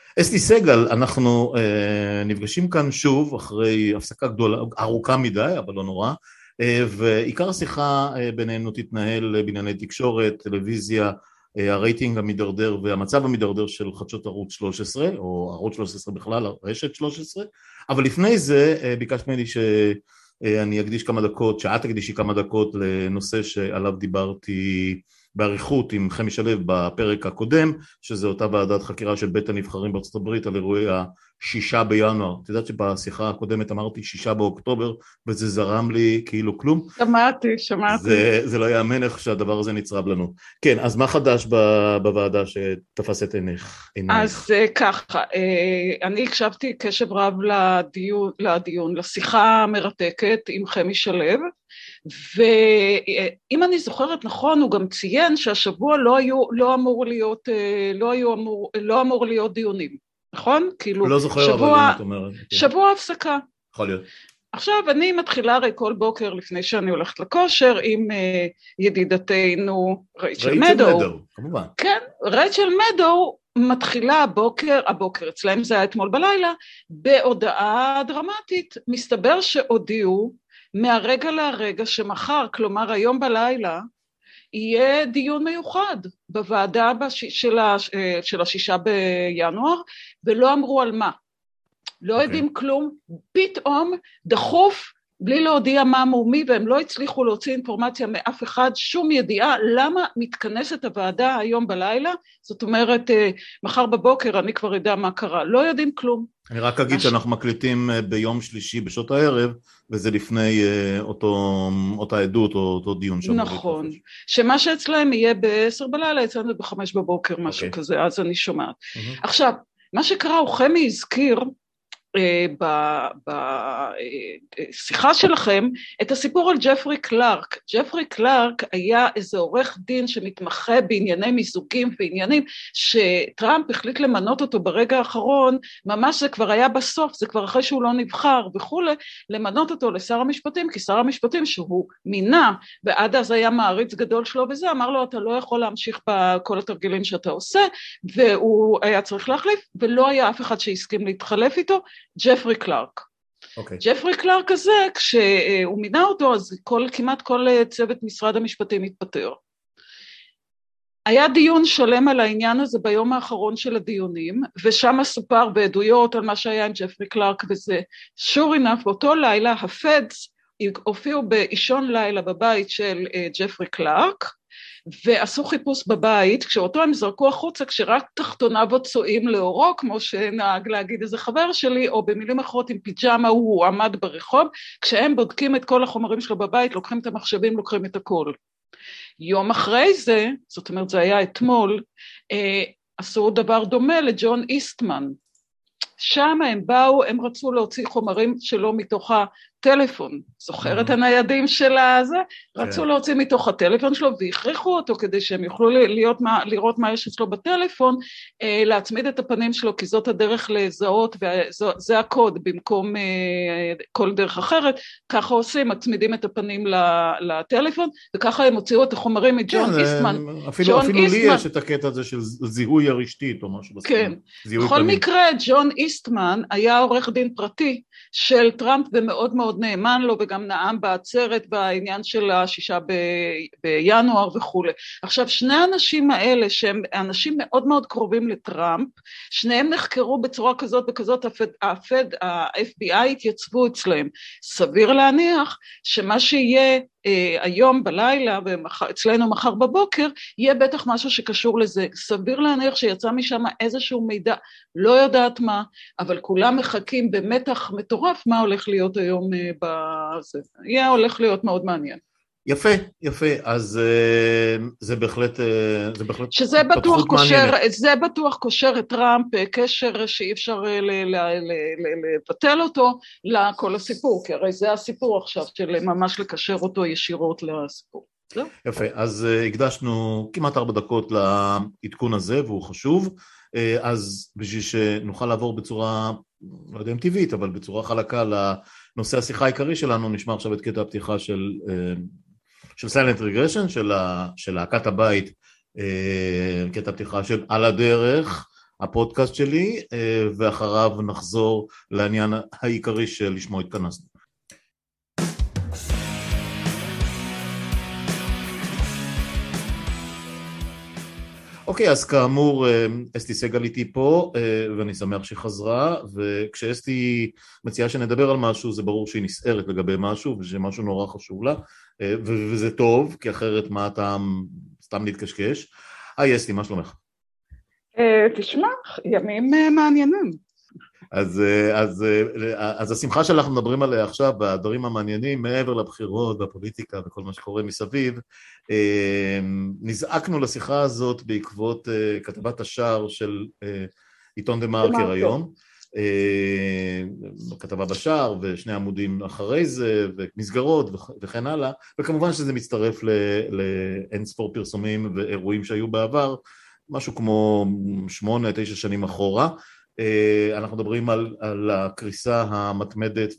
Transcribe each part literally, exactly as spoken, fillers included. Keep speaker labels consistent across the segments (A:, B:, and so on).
A: אסתי סגל, אנחנו אה, נפגשים כאן שוב אחרי הפסקה גדולה, ארוכה מדי, אבל לא נורא, אה, ועיקר השיחה אה, בינינו תתנהל בענייני תקשורת, טלוויזיה, אה, הרייטינג המדרדר והמצב המדרדר של חדשות ערוץ שלוש עשרה, או ערוץ שלוש עשרה בכלל, רשת שלוש עשרה, אבל לפני זה אה, ביקשת ממני שאני אקדיש כמה דקות, שאת תקדישי כמה דקות לנושא שעליו דיברתי בעריכות עם חמי שלו בפרק הקודם, שזה אותה ועדת חקירה של בית הנבחרים בארצות הברית על אירועי השישה בינואר. את יודעת שבשיחה הקודמת אמרתי שישה באוקטובר, וזה זרם לי כאילו כלום.
B: שמעתי, שמעתי.
A: זה, זה לא יאמן איך שהדבר הזה נצרב לנו. כן, אז מה חדש בוועדה שתפס את עיניך?
B: אז ככה, אני הקשבתי קשב רב לדיון, לדיון, לשיחה המרתקת עם חמי שלו, ואם אני זוכרת נכון, הוא גם ציין שהשבוע לא היו, לא אמור להיות, לא היו אמור, לא אמור להיות דיונים, נכון? כאילו,
A: לא זוכר,
B: שבוע,
A: אבל אם את אומרת.
B: שבוע הפסקה.
A: יכול להיות.
B: עכשיו, אני מתחילה הרי כל בוקר לפני שאני הולכת לכושר עם uh, ידידתנו רייצ'ל מדו.
A: רייצ'ל מדו, כמובן.
B: כן, רייצ'ל מדו מתחילה הבוקר, הבוקר אצלהם זה היה אתמול בלילה, בהודעה דרמטית. מסתבר שהודיעו מהרגע להרגע שמחר, כלומר היום בלילה, יהיה דיון מיוחד בוועדה בש... של, ה... של השישה בינואר, ולא אמרו על מה. לא okay. יודעים כלום, פתאום דחוף, בלי להודיע מה מומי, והם לא הצליחו להוציא אינפורמציה מאף אחד, שום ידיעה, למה מתכנסת הוועדה היום בלילה, זאת אומרת, מחר בבוקר אני כבר יודע מה קרה, לא יודעים כלום.
A: אני רק אגיד שאנחנו מקליטים ביום שלישי בשעות הערב, וזה לפני אותו, אותה עדות או אותו דיון.
B: נכון, שמה שאצלהם יהיה בעשר בלילה, אצלנו בחמש בבוקר, משהו okay. כזה, אז אני שומעת. Mm-hmm. עכשיו, מה שקרה, הוא חמי הזכיר, בשיחה שלכם את הסיפור על ג'פרי קלארק. ג'פרי קלארק היה איזה עורך דין שמתמחה בענייני מיזוגים ועניינים שטראמפ החליט למנות אותו ברגע האחרון, ממש זה כבר היה בסוף, זה כבר אחרי שהוא לא נבחר וכו', למנות אותו לשר המשפטים, כי שר המשפטים שהוא מינה, ועד אז היה מעריץ גדול שלו וזה, אמר לו אתה לא יכול להמשיך בכל התרגילים שאתה עושה, והוא היה צריך להחליף, ולא היה אף אחד שהסכים להתחלף איתו, ג'פרי קלארק.
A: Okay.
B: ג'פרי קלארק הזה, כשהוא מינה אותו, אז כל, כמעט כל צוות משרד המשפטים התפטר. היה דיון שלם על העניין הזה ביום האחרון של הדיונים, ושם סופר בעדויות על מה שהיה עם ג'פרי קלארק וזה. sure enough, באותו לילה, הפדס הופיעו באישון לילה בבית של ג'פרי קלארק, ועשו חיפוש בבית, כשאותו הם זרקו החוצה, כשרק תחתוניו צועים לאורו, כמו שנהג להגיד איזה חבר שלי, או במילים אחרות עם פיג'מה, הוא עמד ברחוב, כשהם בודקים את כל החומרים שלו בבית, לוקחים את המחשבים, לוקחים את הכל. יום אחרי זה, זאת אומרת זה היה אתמול, אה, עשו דבר דומה לג'ון איסטמן, שם הם באו, הם רצו להוציא חומרים שלו מתוך הטלפון, זוכרת הניידים של הזה? רצו להוציא מתוך הטלפון שלו, והכריחו אותו כדי שהם יוכלו להיות מה, לראות מה יש אצלו בטלפון, אה, להצמיד את הפנים שלו, כי זאת הדרך לזהות, וזה הקוד במקום אה, כל דרך אחרת, ככה עושים, מצמידים את הפנים לטלפון, וככה הם הוציאו את החומרים מג'ון
A: כן,
B: איסטמן.
A: אפילו, אפילו לי יש את הקטע הזה של זיהוי הרשתית או משהו.
B: כן, בכל מקרה, ג'ון איסטמן היה עורך דין פרטי של טראמפ ומאוד מאוד נאמן לו, וגם נאם בעצרת בעניין של השישה ב... בינואר וכו'. עכשיו, שני האנשים האלה, שהם אנשים מאוד מאוד קרובים לטראמפ, שניהם נחקרו בצורה כזאת וכזאת, הפד, ה-אף בי איי התייצבו אצלהם. סביר להניח שמה שיהיה היום בלילה ואצלנו מחר בבוקר, יהיה בטח משהו שקשור לזה. סביר להניח שיצא משם איזשהו מידע, לא יודעת מה, אבל כולם מחכים במתח מטורף מה הולך להיות היום בזה. יהיה הולך להיות מאוד מעניין.
A: יפה, יפה, אז זה בהחלט, זה בהחלט
B: שזה בטוח קושר, זה בטוח קושר את טראמפ, קשר שאי אפשר לבטל אותו לכל הסיפור, כי הרי זה הסיפור עכשיו של ממש לקשר אותו ישירות לסיפור.
A: יפה, אז הקדשנו כמעט ארבע דקות לעדכון הזה, והוא חשוב, אז בשביל שנוכל לעבור בצורה, לא יודע אם טבעית, אבל בצורה חלקה לנושא השיחה העיקרי שלנו, נשמע עכשיו את קטע הפתיחה של... של Silent Regression, של, ה, של להקת הבית, קטע פתיחה של על הדרך, הפודקאסט שלי, ואחריו נחזור לעניין העיקרי שלשמו התכנסנו. אוקיי, אז כאמור, אסתי סגל איתי פה, ואני שמח שהיא חזרה, וכשאסתי מציעה שנדבר על משהו, זה ברור שהיא נסערת לגבי משהו, ושמשהו נורא חשוב לה, וזה טוב, כי אחרת מה אתה סתם להתקשקש. היי אסתי, מה שלומך?
B: תשמע, ימים מעניינים.
A: אז, אז, אז השמחה שאנחנו מדברים עליה עכשיו, והדברים המעניינים, מעבר לבחירות והפוליטיקה וכל מה שקורה מסביב, נזעקנו לשיחה הזאת בעקבות כתבת השער של עיתון דה מרקר היום, כתבה בשער ושני עמודים אחרי זה, ומסגרות וכן הלאה, וכמובן שזה מצטרף לאין ספור פרסומים ואירועים שהיו בעבר, משהו כמו שמונה, תשע שנים אחורה. אנחנו מדברים על, על הקריסה המתמדת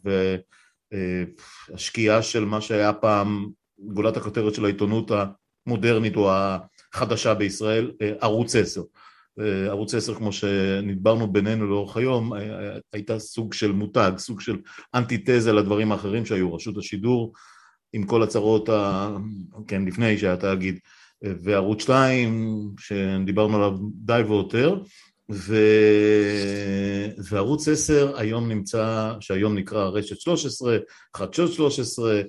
A: והשקיעה של מה שהיה פעם גולת הכותרת של העיתונות המודרנית או החדשה בישראל, ערוץ עשר. ערוץ עשר, כמו שנדברנו בינינו לאורך היום, הייתה סוג של מותג, סוג של אנטיתזה לדברים האחרים שהיו, רשות השידור עם כל הצרות, ה... כן, לפני שהיה תאגיד, וערוץ שתיים שדיברנו עליו די ויותר, ו... וערוץ עשר היום נמצא, שהיום נקרא רשת שלוש עשרה, חדשות שלוש עשרה,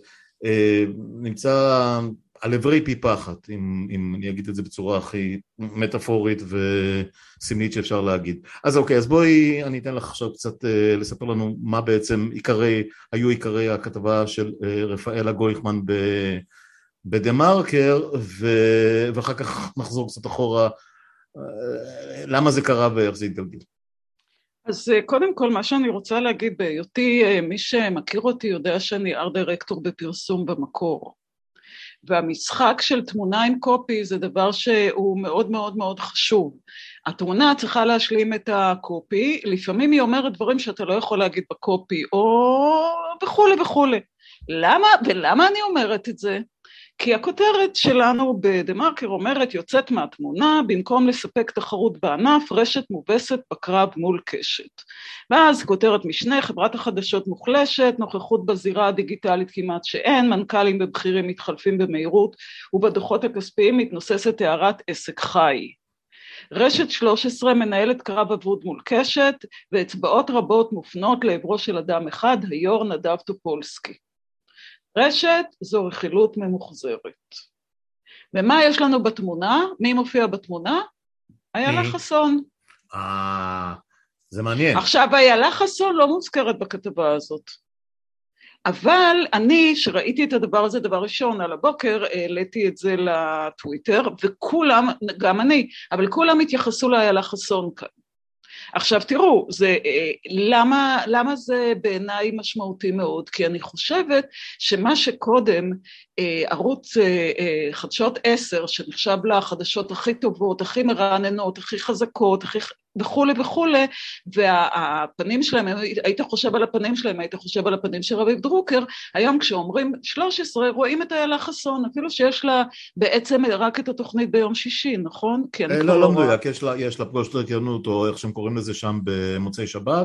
A: נמצא על עברי פי פחת, אם, אם אני אגיד את זה בצורה הכי מטאפורית וסמלית שאפשר להגיד. אז אוקיי, אז בואי אני אתן לך עכשיו קצת לספר לנו מה בעצם עיקרי, היו עיקרי הכתבה של רפאלה גויכמן ב... בדה מרקר, ו... ואחר כך נחזור קצת אחורה, למה זה קרה ואיך זה התגלגל.
B: אז קודם כל מה שאני רוצה להגיד בהיותי, מי שמכיר אותי יודע שאני ארט דירקטור בפרסום במקור, והמשחק של תמונה עם קופי זה דבר שהוא מאוד מאוד מאוד חשוב. התמונה צריכה להשלים את הקופי, לפעמים היא אומרת דברים שאתה לא יכול להגיד בקופי, או וכולי וכולי. למה? ולמה אני אומרת את זה? כי הכותרת שלנו בדה מרקר אומרת, יוצאת מהתמונה, במקום לספק תחרות בענף, רשת מובסת בקרב מול קשת. ואז כותרת משנה, חברת החדשות מוחלשת, נוכחות בזירה הדיגיטלית כמעט שאין, מנכ"לים ובכירים מתחלפים במהירות, ובדוחות הכספיים מתנוססת הערת עסק חי. רשת שלוש עשרה מנהלת קרב אבוד מול קשת, ואצבעות רבות מופנות לעברו של אדם אחד, היו"ר נדב טופולסקי. רשת זו רכילות ממוחזרת. ומה יש לנו בתמונה? מי מופיע בתמונה? איילה חסון.
A: אה, זה מעניין.
B: עכשיו, איילה חסון לא מוזכרת בכתבה הזאת. אבל אני, שראיתי את הדבר הזה דבר ראשון על הבוקר, העליתי את זה לטוויטר, וכולם, גם אני, אבל כולם התייחסו לאיילה חסון כאן. עכשיו תראו, זה, למה, למה זה בעיניי משמעותי מאוד? כי אני חושבת שמה שקודם ערוץ חדשות עשר, שנחשב לחדשות הכי טובות, הכי מרעננות, הכי חזקות, הכי וכולי וכולי, והפנים שלהם, היית חושב על הפנים שלהם, היית חושב על הפנים של רביב דרוקר, היום כשאומרים שלוש עשרה רואים את איילה חסון, אפילו שיש לה בעצם רק את התוכנית ביום שישי, נכון?
A: לא, לא מדויק, יש לה פגוש דרכנות, או איך שהם קוראים לזה שם במוצאי שבת,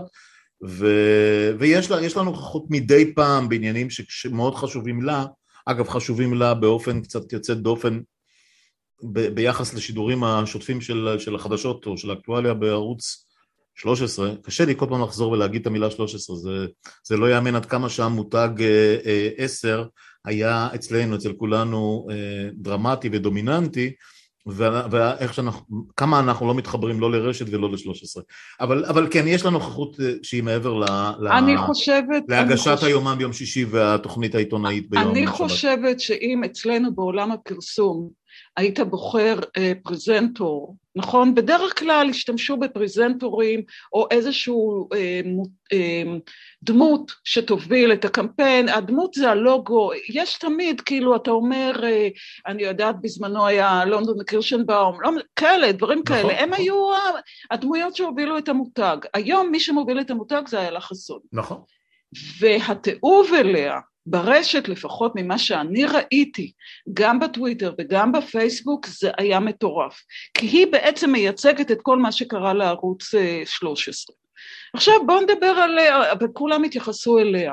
A: ויש לנו נוכחות מדי פעם בעניינים שמאוד חשובים לה, אגב חשובים לה באופן קצת יוצא דופן, ב- ביחס לשידורים השוטפים של, של החדשות או של האקטואליה בערוץ שלוש עשרה, קשה לי כל פעם לחזור ולהגיד את המילה שלוש עשרה, זה, זה לא יאמן עד כמה שהמותג אה, אה, עשר היה אצלנו, אצל כולנו אה, דרמטי ודומיננטי, ואיך שאנחנו, כמה אנחנו לא מתחברים לא לרשת ולא ל-שלוש עשרה, אבל, אבל כן, יש לנו נוכחות שהיא מעבר ל,
B: אני חושבת,
A: להגשת
B: אני חושב...
A: היומן ביום שישי והתוכנית העיתונאית ביום
B: אני
A: שבת.
B: חושבת שאם אצלנו בעולם הפרסום היית בוחר אה, פרזנטור, נכון? בדרך כלל השתמשו בפרזנטורים או איזשהו אה, אה, דמות שתוביל את הקמפיין, הדמות זה הלוגו, יש תמיד כאילו אתה אומר, אה, אני יודעת בזמנו היה לונדון קירשנבאום, לא, כאלה, דברים נכון, כאלה, הם נכון. היו הדמויות שהובילו את המותג, היום מי שמוביל את המותג זה איילה חסון.
A: נכון.
B: והתיעוב אליה, ברשת, לפחות ממה שאני ראיתי, גם בטוויטר וגם בפייסבוק, זה היה מטורף. כי היא בעצם מייצגת את כל מה שקרה לערוץ שלוש עשרה. עכשיו בואו נדבר עליה, וכולם התייחסו אליה.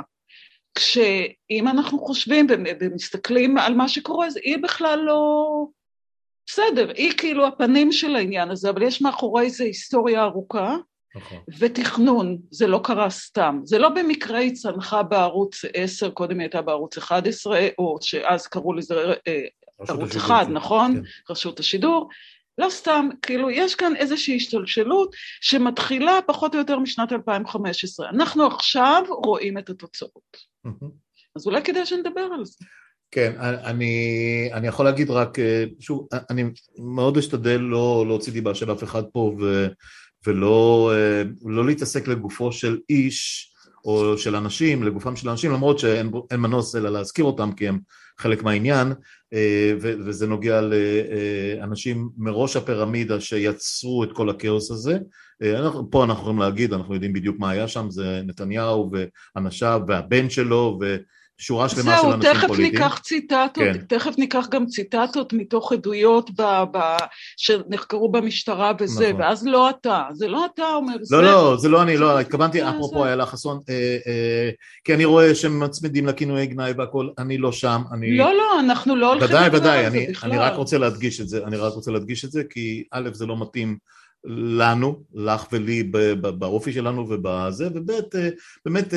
B: כשאם אנחנו חושבים ומסתכלים על מה שקורה, אז היא בכלל לא... בסדר, היא כאילו הפנים של העניין הזה, אבל יש מאחורי זה היסטוריה ארוכה, נכון. ותכנון, זה לא קרה סתם. זה לא במקרה היא צנחה בערוץ עשר, קודם היא הייתה בערוץ אחד עשרה, או שאז קראו לזה ערוץ אחד, נכון? כן. רשות השידור. לא סתם, כאילו יש כאן איזושהי השתלשלות שמתחילה פחות או יותר משנת אלפיים וחמש עשרה. אנחנו עכשיו רואים את התוצאות. אז אולי כדאי שנדבר על זה.
A: כן, אני, אני יכול להגיד רק, שוב, אני מאוד אשתדל לא להוציא דיבה של אף אחד פה, ו, ולא לא להתעסק לגופו של איש, או של אנשים, לגופם של אנשים, למרות שאין אין מנוס אלא להזכיר אותם, כי הם חלק מהעניין, ו, וזה נוגע לאנשים מראש הפירמידה שיצרו את כל הכאוס הזה. אנחנו, פה אנחנו יכולים להגיד, אנחנו יודעים בדיוק מה היה שם, זה נתניהו ואנשיו והבן שלו, ו... שורה שלמה של אנשים
B: תכף
A: פוליטיים.
B: ניקח ציטטות, כן. תכף ניקח גם ציטטות מתוך עדויות ב, ב, שנחקרו במשטרה וזה, נכון. ואז לא אתה, זה לא אתה אומר.
A: לא,
B: זה...
A: לא, זה לא אני, לא, התכוונתי, אפרופו איילה חסון, אה, אה, כי אני רואה שהם מצמידים לכינויי גנאי והכל, אני לא שם, אני...
B: לא, לא, אנחנו לא הולכים
A: לדבר על זה בכלל. אני רק רוצה להדגיש את זה, אני רק רוצה להדגיש את זה, כי א' זה לא מתאים, לנו, לך ולי באופי שלנו ובזה, ובית באמת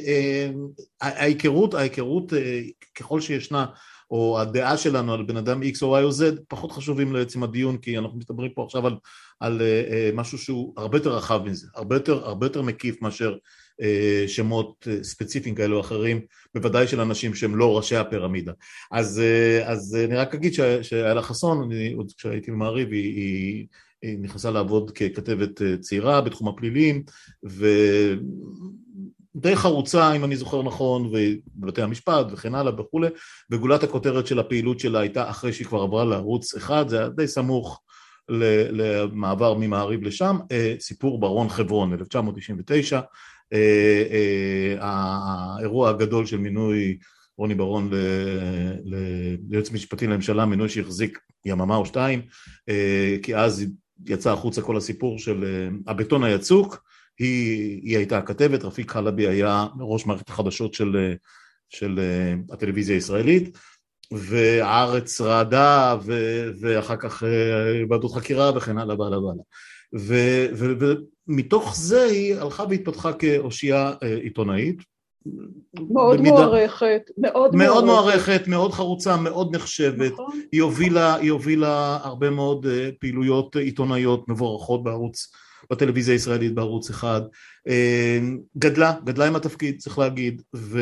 A: ההיכרות, ההיכרות ככל שישנה, או הדעה שלנו על בן אדם X או Y או Z, פחות חשובים לעצם הדיון, כי אנחנו מדברים פה עכשיו על, על משהו שהוא הרבה יותר רחב מזה, הרבה יותר, הרבה יותר מקיף מאשר שמות ספציפיים כאלו או אחרים, בוודאי של אנשים שהם לא ראשי הפירמידה. אז, אז אני רק אגיד שאיילה חסון, אני, עוד כשהייתי במעריב, היא, היא היא נכנסה לעבוד ככתבת צעירה בתחום הפלילים, ודי חרוצה, אם אני זוכר נכון, ובבתי המשפט וכן הלאה וכו', וגולת הכותרת של הפעילות שלה הייתה אחרי שהיא כבר עברה לערוץ אחד, זה היה די סמוך למעבר ממעריב לשם, סיפור ברון חברון, אלף תשע מאות תשעים ותשע, האירוע הגדול של מינוי רוני ברון ליועץ משפטי לממשלה, מינוי שהחזיק יממה או שתיים, כי אז יצא החוצה כל הסיפור של הבטון היצוק, היא, היא הייתה הכתבת, רפיק חלבי היה ראש מערכת החדשות של, של הטלוויזיה הישראלית, והארץ רעדה, ו, ואחר כך ועדות חקירה וכן הלאה והלאה והלאה. ומתוך זה היא הלכה והתפתחה כאושייה עיתונאית,
B: מאוד במידה, מוערכת, מאוד,
A: מאוד
B: מוערכת.
A: מוערכת, מאוד חרוצה, מאוד נחשבת, נכון. היא הובילה, היא הובילה הרבה מאוד פעילויות עיתונאיות מבורכות בערוץ, בטלוויזיה הישראלית בערוץ אחד, גדלה, גדלה עם התפקיד, צריך להגיד, ו,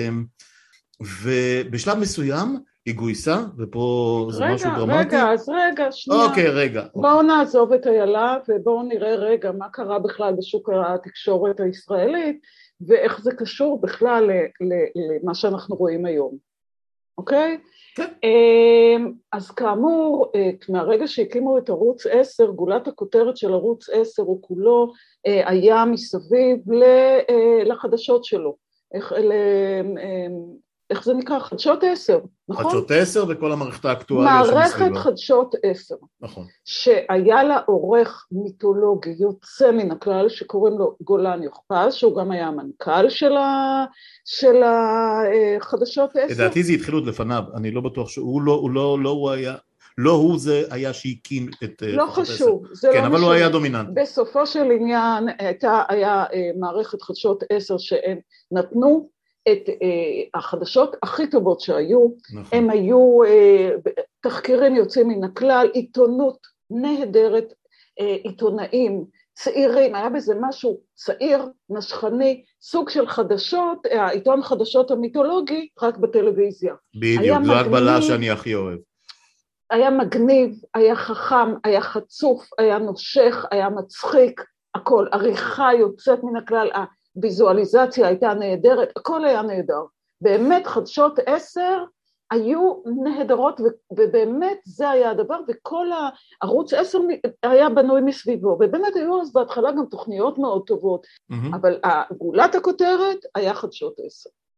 A: ובשלב מסוים היא גויסה, ופה זה משהו דרמטי.
B: רגע, אז רגע, שנייה.
A: אוקיי, רגע.
B: בואו אוקיי. נעזוב את איילה, ובואו נראה רגע מה קרה בכלל בשוק התקשורת הישראלית, ואיך זה קשור בכלל למה שאנחנו רואים היום, אוקיי? כן. אז כאמור, מהרגע שהקימו את ערוץ עשר, גולת הכותרת של ערוץ עשר הוא כולו היה מסביב לחדשות שלו, איך, איך זה נקרא? חדשות עשר, נכון?
A: חדשות עשר וכל המערכת האקטואליה
B: שמסביבה. מערכת חדשות עשר.
A: נכון.
B: שהיה לה עורך מיתולוגי יוצא מן הכלל, שקוראים לו גולן יוכפז, שהוא גם היה המנכ"ל של, ה... של החדשות עשר.
A: לדעתי זה התחיל עוד לפניו, אני לא בטוח שהוא לא, הוא לא, לא הוא היה, לא הוא זה היה שהקים את
B: לא חשוב, זה
A: כן,
B: לא
A: אבל
B: משהו.
A: הוא היה דומיננט.
B: בסופו של עניין, הייתה, היה מערכת חדשות עשר שהם נתנו, את uh, החדשות הכי טובות שהיו, נכון. הם היו uh, תחקירים יוצאים מן הכלל, עיתונות נהדרת, uh, עיתונאים צעירים, היה בזה משהו צעיר, נשכני, סוג של חדשות, העיתון חדשות המיתולוגי, רק בטלוויזיה.
A: בדיוק, זו הגבלה שאני הכי אוהב.
B: היה מגניב, היה חכם, היה חצוף, היה נושך, היה מצחיק, הכל, עריכה יוצאת מן הכלל, ויזואליזציה הייתה נהדרת, הכל היה נהדר. באמת חדשות עשר היו נהדרות, ובאמת זה היה הדבר, וכל הערוץ עשר היה בנוי מסביבו, ובאמת היו אז בהתחלה גם תוכניות מאוד טובות, mm-hmm. אבל גולת הכותרת היה חדשות עשר.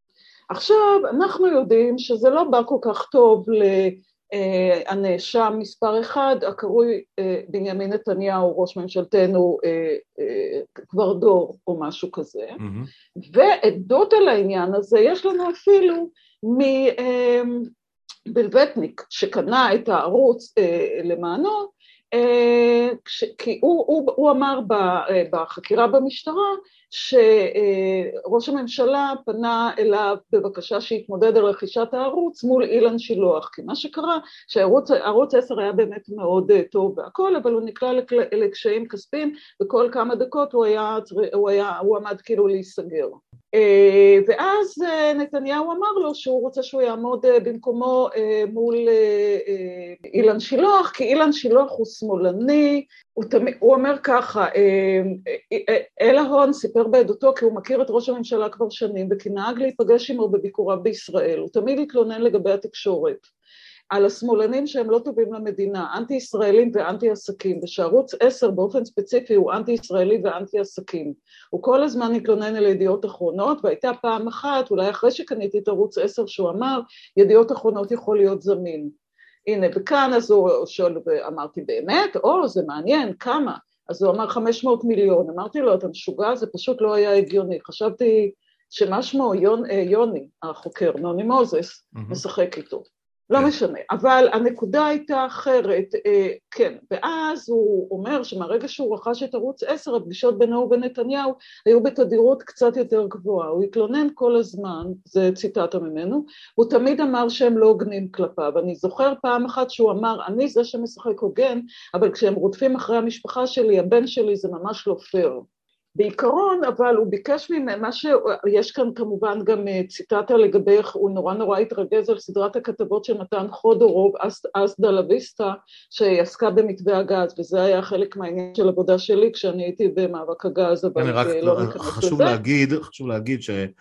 B: עכשיו, אנחנו יודעים שזה לא בא כל כך טוב לנאשם מספר אחד, הקרוי בנימין נתניהו, ראש ממשלתנו כבר דור או משהו כזה, mm-hmm. ועדות על העניין הזה יש לנו אפילו מבלווטניק שקנה את הערוץ למענו, כי הוא, הוא, הוא אמר בחקירה במשטרה שראש הממשלה פנה אליו בבקשה שיתמודד על רכישת הערוץ מול אילן שילוח, כי מה שקרה שהערוץ עשר היה באמת מאוד טוב והכל, אבל הוא נקלע לקשיים כספיים, וכל כמה דקות הוא היה, הוא היה, הוא עמד כאילו להיסגר. ואז נתניהו אמר לו שהוא רוצה שהוא יעמוד במקומו מול אילן שילוח, כי אילן שילוח הוא שמאלני, הוא, תמיד, הוא אומר ככה, אלה הון סיפר בעדותו כי הוא מכיר את ראש הממשלה כבר שנים, וכי נהג להיפגש עמו בביקוריו בישראל, הוא תמיד התלונן לגבי התקשורת, על השמאלנים שהם לא טובים למדינה, אנטי-ישראלים ואנטי-עסקים, ושערוץ עשר באופן ספציפי הוא אנטי-ישראלי ואנטי-עסקים. הוא כל הזמן התלונן על ידיעות אחרונות, והייתה פעם אחת, אולי אחרי שקניתי את ערוץ עשר, שהוא אמר, ידיעות אחרונות יכול להיות זמין. הנה, וכאן אז הוא שואל, ואמרתי באמת, או, זה מעניין, כמה? אז הוא אמר חמש מאות מיליון, אמרתי לו, אתה משוגע, זה פשוט לא היה הגיוני, חשבתי שמה שמו יון, יוני, החוקר, נוני מוזס, משחק איתו. לא משנה, אבל הנקודה הייתה אחרת, כן, ואז הוא אומר שמהרגע שהוא רכש את ערוץ עשר, הפגישות בינו ובין נתניהו היו בתדירות קצת יותר גבוהה, הוא התלונן כל הזמן, זה ציטטה ממנו, הוא תמיד אמר שהם לא הוגנים כלפיו, אני זוכר פעם אחת שהוא אמר, אני זה שמשחק הוגן, אבל כשהם רודפים אחרי המשפחה שלי, הבן שלי זה ממש לא פייר. בעיקרון, אבל הוא ביקש ממה שיש כאן כמובן גם ציטטה לגבי איך הוא נורא נורא התרגז על סדרת הכתבות של מתן חודורוב, אסדה לויסטה, שעסקה במתווה הגז, וזה היה חלק מהעניין של עבודה שלי כשאני הייתי במאבק הגז, אבל לא ניכנס לזה.
A: חשוב להגיד, חשוב להגיד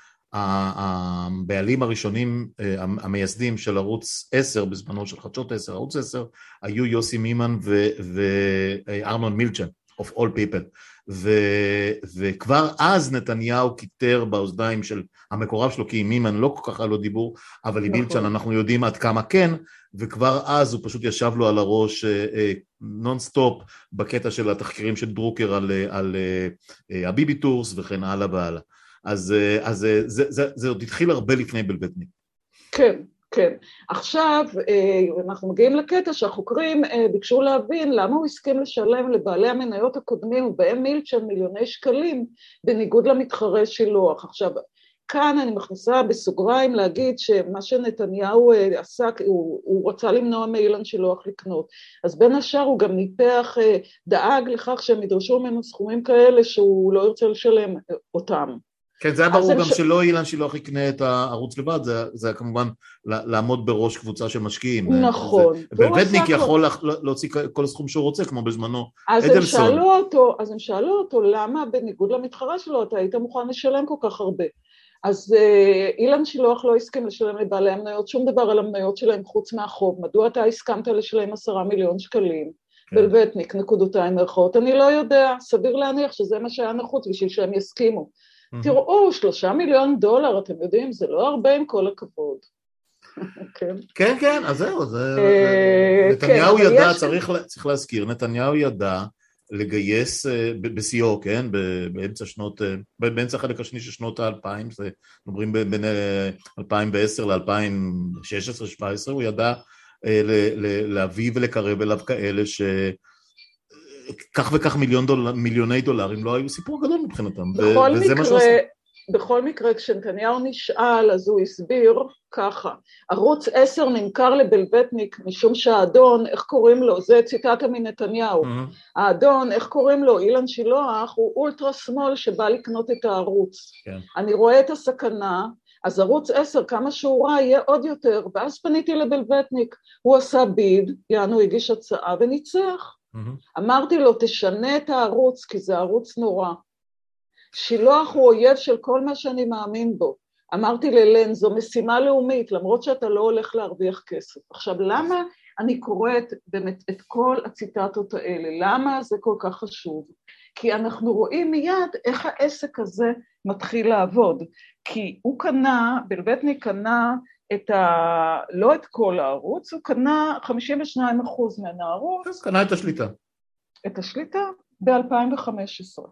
A: שהבעלים הראשונים, המייסדים של ערוץ עשר, בזמנו של חדשות עשר, ערוץ עשר, היו יוסי מימן וארנון מילצ'ן, of all people. ו, וכבר אז נתניהו כיתר באוזניים של המקורב שלו, כי עם מימן לא כל כך היה לו דיבור, אבל עם מילצ'ן אנחנו יודעים עד כמה כן, וכבר אז הוא פשוט ישב לו על הראש נון סטופ בקטע של התחקירים של דרוקר על, על הביבי טורס וכן הלאה והלאה. אז, אז זה, זה, זה, זה עוד התחיל הרבה לפני בלווטניק.
B: כן. כן, עכשיו אנחנו מגיעים לקטע שהחוקרים ביקשו להבין למה הוא הסכים לשלם לבעלי המניות הקודמים ובהם מילצ'ן מיליוני שקלים בניגוד למתחרה שילוח. עכשיו, כאן אני מכניסה בסוגריים להגיד שמה שנתניהו עשה, הוא, הוא רצה למנוע מאילן שילוח לקנות, אז בין השאר הוא גם ניפח, דאג לכך שהם ידרשו ממנו סכומים כאלה שהוא לא ירצה לשלם אותם.
A: כן, זה היה ברור גם ש... שלא אילן שילוח יקנה את הערוץ לבד, זה, זה היה כמובן לעמוד בראש קבוצה של משקיעים.
B: נכון.
A: ובלווטניק יכול להוציא כל הסכום שהוא רוצה, כמו בזמנו
B: אז אדלסון. הם שאלו אותו, אז הם שאלו אותו, למה בניגוד למתחרה שלו, אתה היית מוכן לשלם כל כך הרבה? אז אילן שילוח לא הסכים לשלם לבעלי המניות, שום דבר על המניות שלהם חוץ מהחוב, מדוע אתה הסכמת לשלם עשרה מיליון שקלים? כן. בלווטניק, נקודותיים מרכאות, אני לא יודע, סביר להניח שזה מה שהיה נחוץ בשביל שהם יסכימו. תראו, שלושה מיליון דולר, אתם יודעים, זה לא הרבה עם כל הכבוד.
A: כן, כן, אז זהו, נתניהו ידע, צריך להזכיר, נתניהו ידע לגייס בסיוע, כן, באמצע שנות, באמצע החלק השני של שנות האלפיים, זה נאמרים בין אלפיים ועשר ל-אלפיים ושש עשרה שבע עשרה, הוא ידע להביא ולקרב אליו כאלה ש... כך וכך מיליון דולר, מיליוני דולרים לא היו סיפור גדול מבחינתם,
B: בכל וזה מקרה, מה שעושה. בכל מקרה, כשנתניהו נשאל, אז הוא הסביר ככה, ערוץ עשר נמכר לבלווטניק, משום שהאדון, איך קוראים לו, זה ציטטה מנתניהו, mm-hmm. האדון, איך קוראים לו, אילן שילוח, הוא אולטרה שמאל שבא לקנות את הערוץ. כן. אני רואה את הסכנה, אז ערוץ עשר, כמה שהוא רע, יהיה עוד יותר, ואז פניתי לבלווטניק, הוא עשה ביד, יענו הגיש הצעה וניצח. אמרתי לו, תשנה את הערוץ, כי זה ערוץ נורא. שילוח הוא אויב של כל מה שאני מאמין בו. אמרתי ללן, זו משימה לאומית, למרות שאתה לא הולך להרוויח כסף. עכשיו, למה אני קוראת באמת את כל הציטטות האלה? למה זה כל כך חשוב? כי אנחנו רואים מיד איך העסק הזה מתחיל לעבוד, כי הוא קנה, בלבטניק קנה את ה... לא את כל הערוץ, הוא קנה חמישים ושניים אחוז מהערוץ.
A: קנה את השליטה.
B: את השליטה ב-אלפיים וחמש עשרה.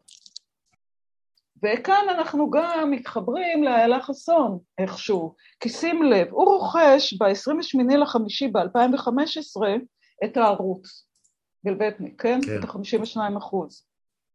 B: וכאן אנחנו גם מתחברים לאיילה חסון איכשהו, כי שים לב, הוא רוכש ב-עשרים ושמונה לחמישי ב-אלפיים וחמש עשרה את הערוץ, בלבטניק, כן? כן. את ה-חמישים ושניים אחוז.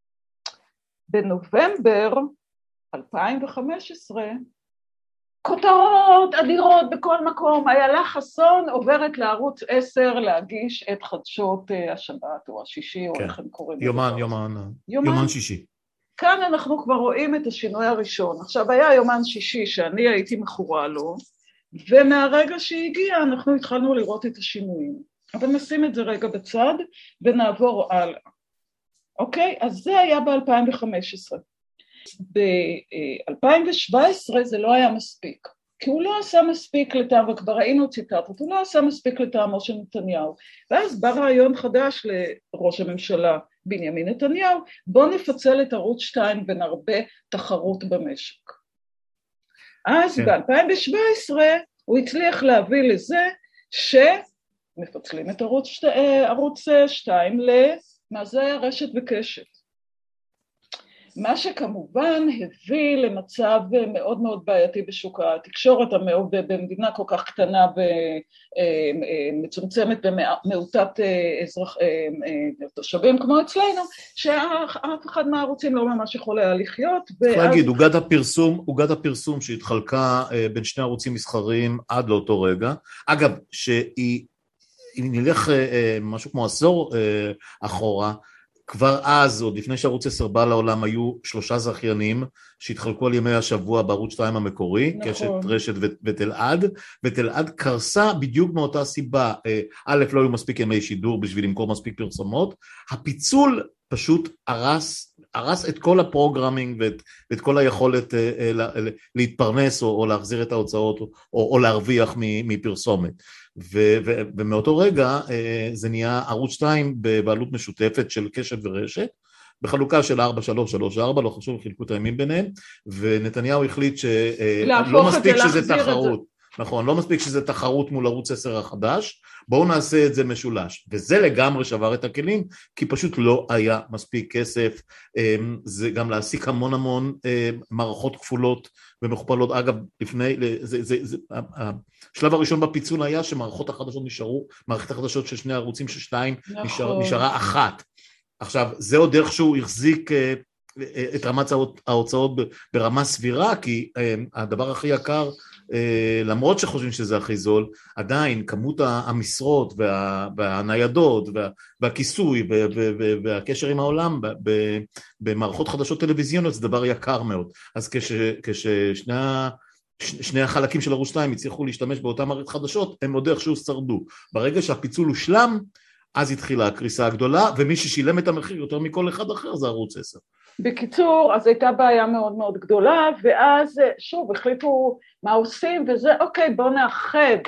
B: בנובמבר אלפיים וחמש עשרה, כותרות אדירות בכל מקום, איילה חסון עוברת לערוץ עשר להגיש את חדשות השבת או השישי, כן. או איך הם קוראים.
A: יומן, יומן, יומן, יומן שישי.
B: כאן אנחנו כבר רואים את השינוי הראשון. עכשיו היה יומן שישי שאני הייתי מכורה לו, ומהרגע שהגיע אנחנו התחלנו לראות את השינויים. אבל נשים את זה רגע בצד ונעבור הלאה. אוקיי? אז זה היה ב-אלפיים וחמש עשרה. ב-אלפיים שבע עשרה זה לא היה מספיק, כי הוא לא עשה מספיק לטעם, וכבר ראינו ציטטות, הוא לא עשה מספיק לטעמו של נתניהו. ואז בא רעיון חדש לראש הממשלה בנימין נתניהו, בוא נפצל את ערוץ שתיים ונרבה תחרות במשק. אז כן. ב-אלפיים שבע עשרה הוא הצליח להביא לזה שמפצלים את ערוץ, שת... ערוץ שתיים למה זה היה רשת וקשת. מה שכמובן הביא למצב מאוד מאוד בעייתי בשוק התקשורת, במדינה כל כך קטנה ומצומצמת במעוטת אזרח, תושבים כמו אצלנו, שאף אחד מהערוצים לא ממש יכול היה לחיות.
A: צריך להגיד, עוגת הפרסום, עוגת הפרסום שהתחלקה בין שני ערוצים מסחריים עד לאותו רגע, אגב, שהיא, אם נלך משהו כמו עשור אחורה, כבר אז, עוד לפני שערוץ עשר בא לעולם, היו שלושה זכיינים שהתחלקו על ימי השבוע בערוץ שתיים המקורי, נכון. קשת, רשת ותלעד, ותלעד קרסה בדיוק מאותה סיבה. א', לא היו מספיק ימי שידור בשביל למכור מספיק פרסומות, הפיצול פשוט הרס, הרס את כל הפרוגרמינג ואת, ואת כל היכולת להתפרנס או, או להחזיר את ההוצאות או, או להרוויח מפרסומת. ו- ו- ומאותו רגע זה נהיה ערוץ שתיים בבעלות משותפת של קשת ורשת, בחלוקה של ארבע שלוש שלוש ארבע, לא חשוב, חילקו את הימים ביניהם, ונתניהו החליט שלא מספיק שזה תחרות, נכון, לא מספיק שזה תחרות מול ערוץ עשר החדש, בואו נעשה את זה משולש, וזה לגמרי שבר את הכלים, כי פשוט לא היה מספיק כסף, זה גם להעסיק המון המון מערכות כפולות ומכופלות. אגב, לפני, זה, זה, זה, השלב הראשון בפיצול היה שמערכות החדשות נשארו, מערכת החדשות של שני ערוצים של שתיים נשאר, נשארה אחת. עכשיו, זה עוד איכשהו החזיק את רמת ההוצאות ברמה סבירה, כי הדבר הכי יקר, למרות שחושבים שזה הכי זול, עדיין כמות המשרות וה, והניידות וה, והכיסוי והקשר עם העולם במערכות חדשות טלוויזיוניות זה דבר יקר מאוד. אז כש, כששני שני החלקים של ערוץ שתיים הצליחו להשתמש באותה מערכת חדשות, הם עוד איכשהו שרדו. ברגע שהפיצול הושלם, אז התחילה הקריסה הגדולה, ומי ששילם את המחיר יותר מכל אחד אחר זה ערוץ עשר.
B: בקיצור, אז הייתה בעיה מאוד מאוד גדולה, ואז שוב החליטו מה עושים, וזה אוקיי, בוא נאחד.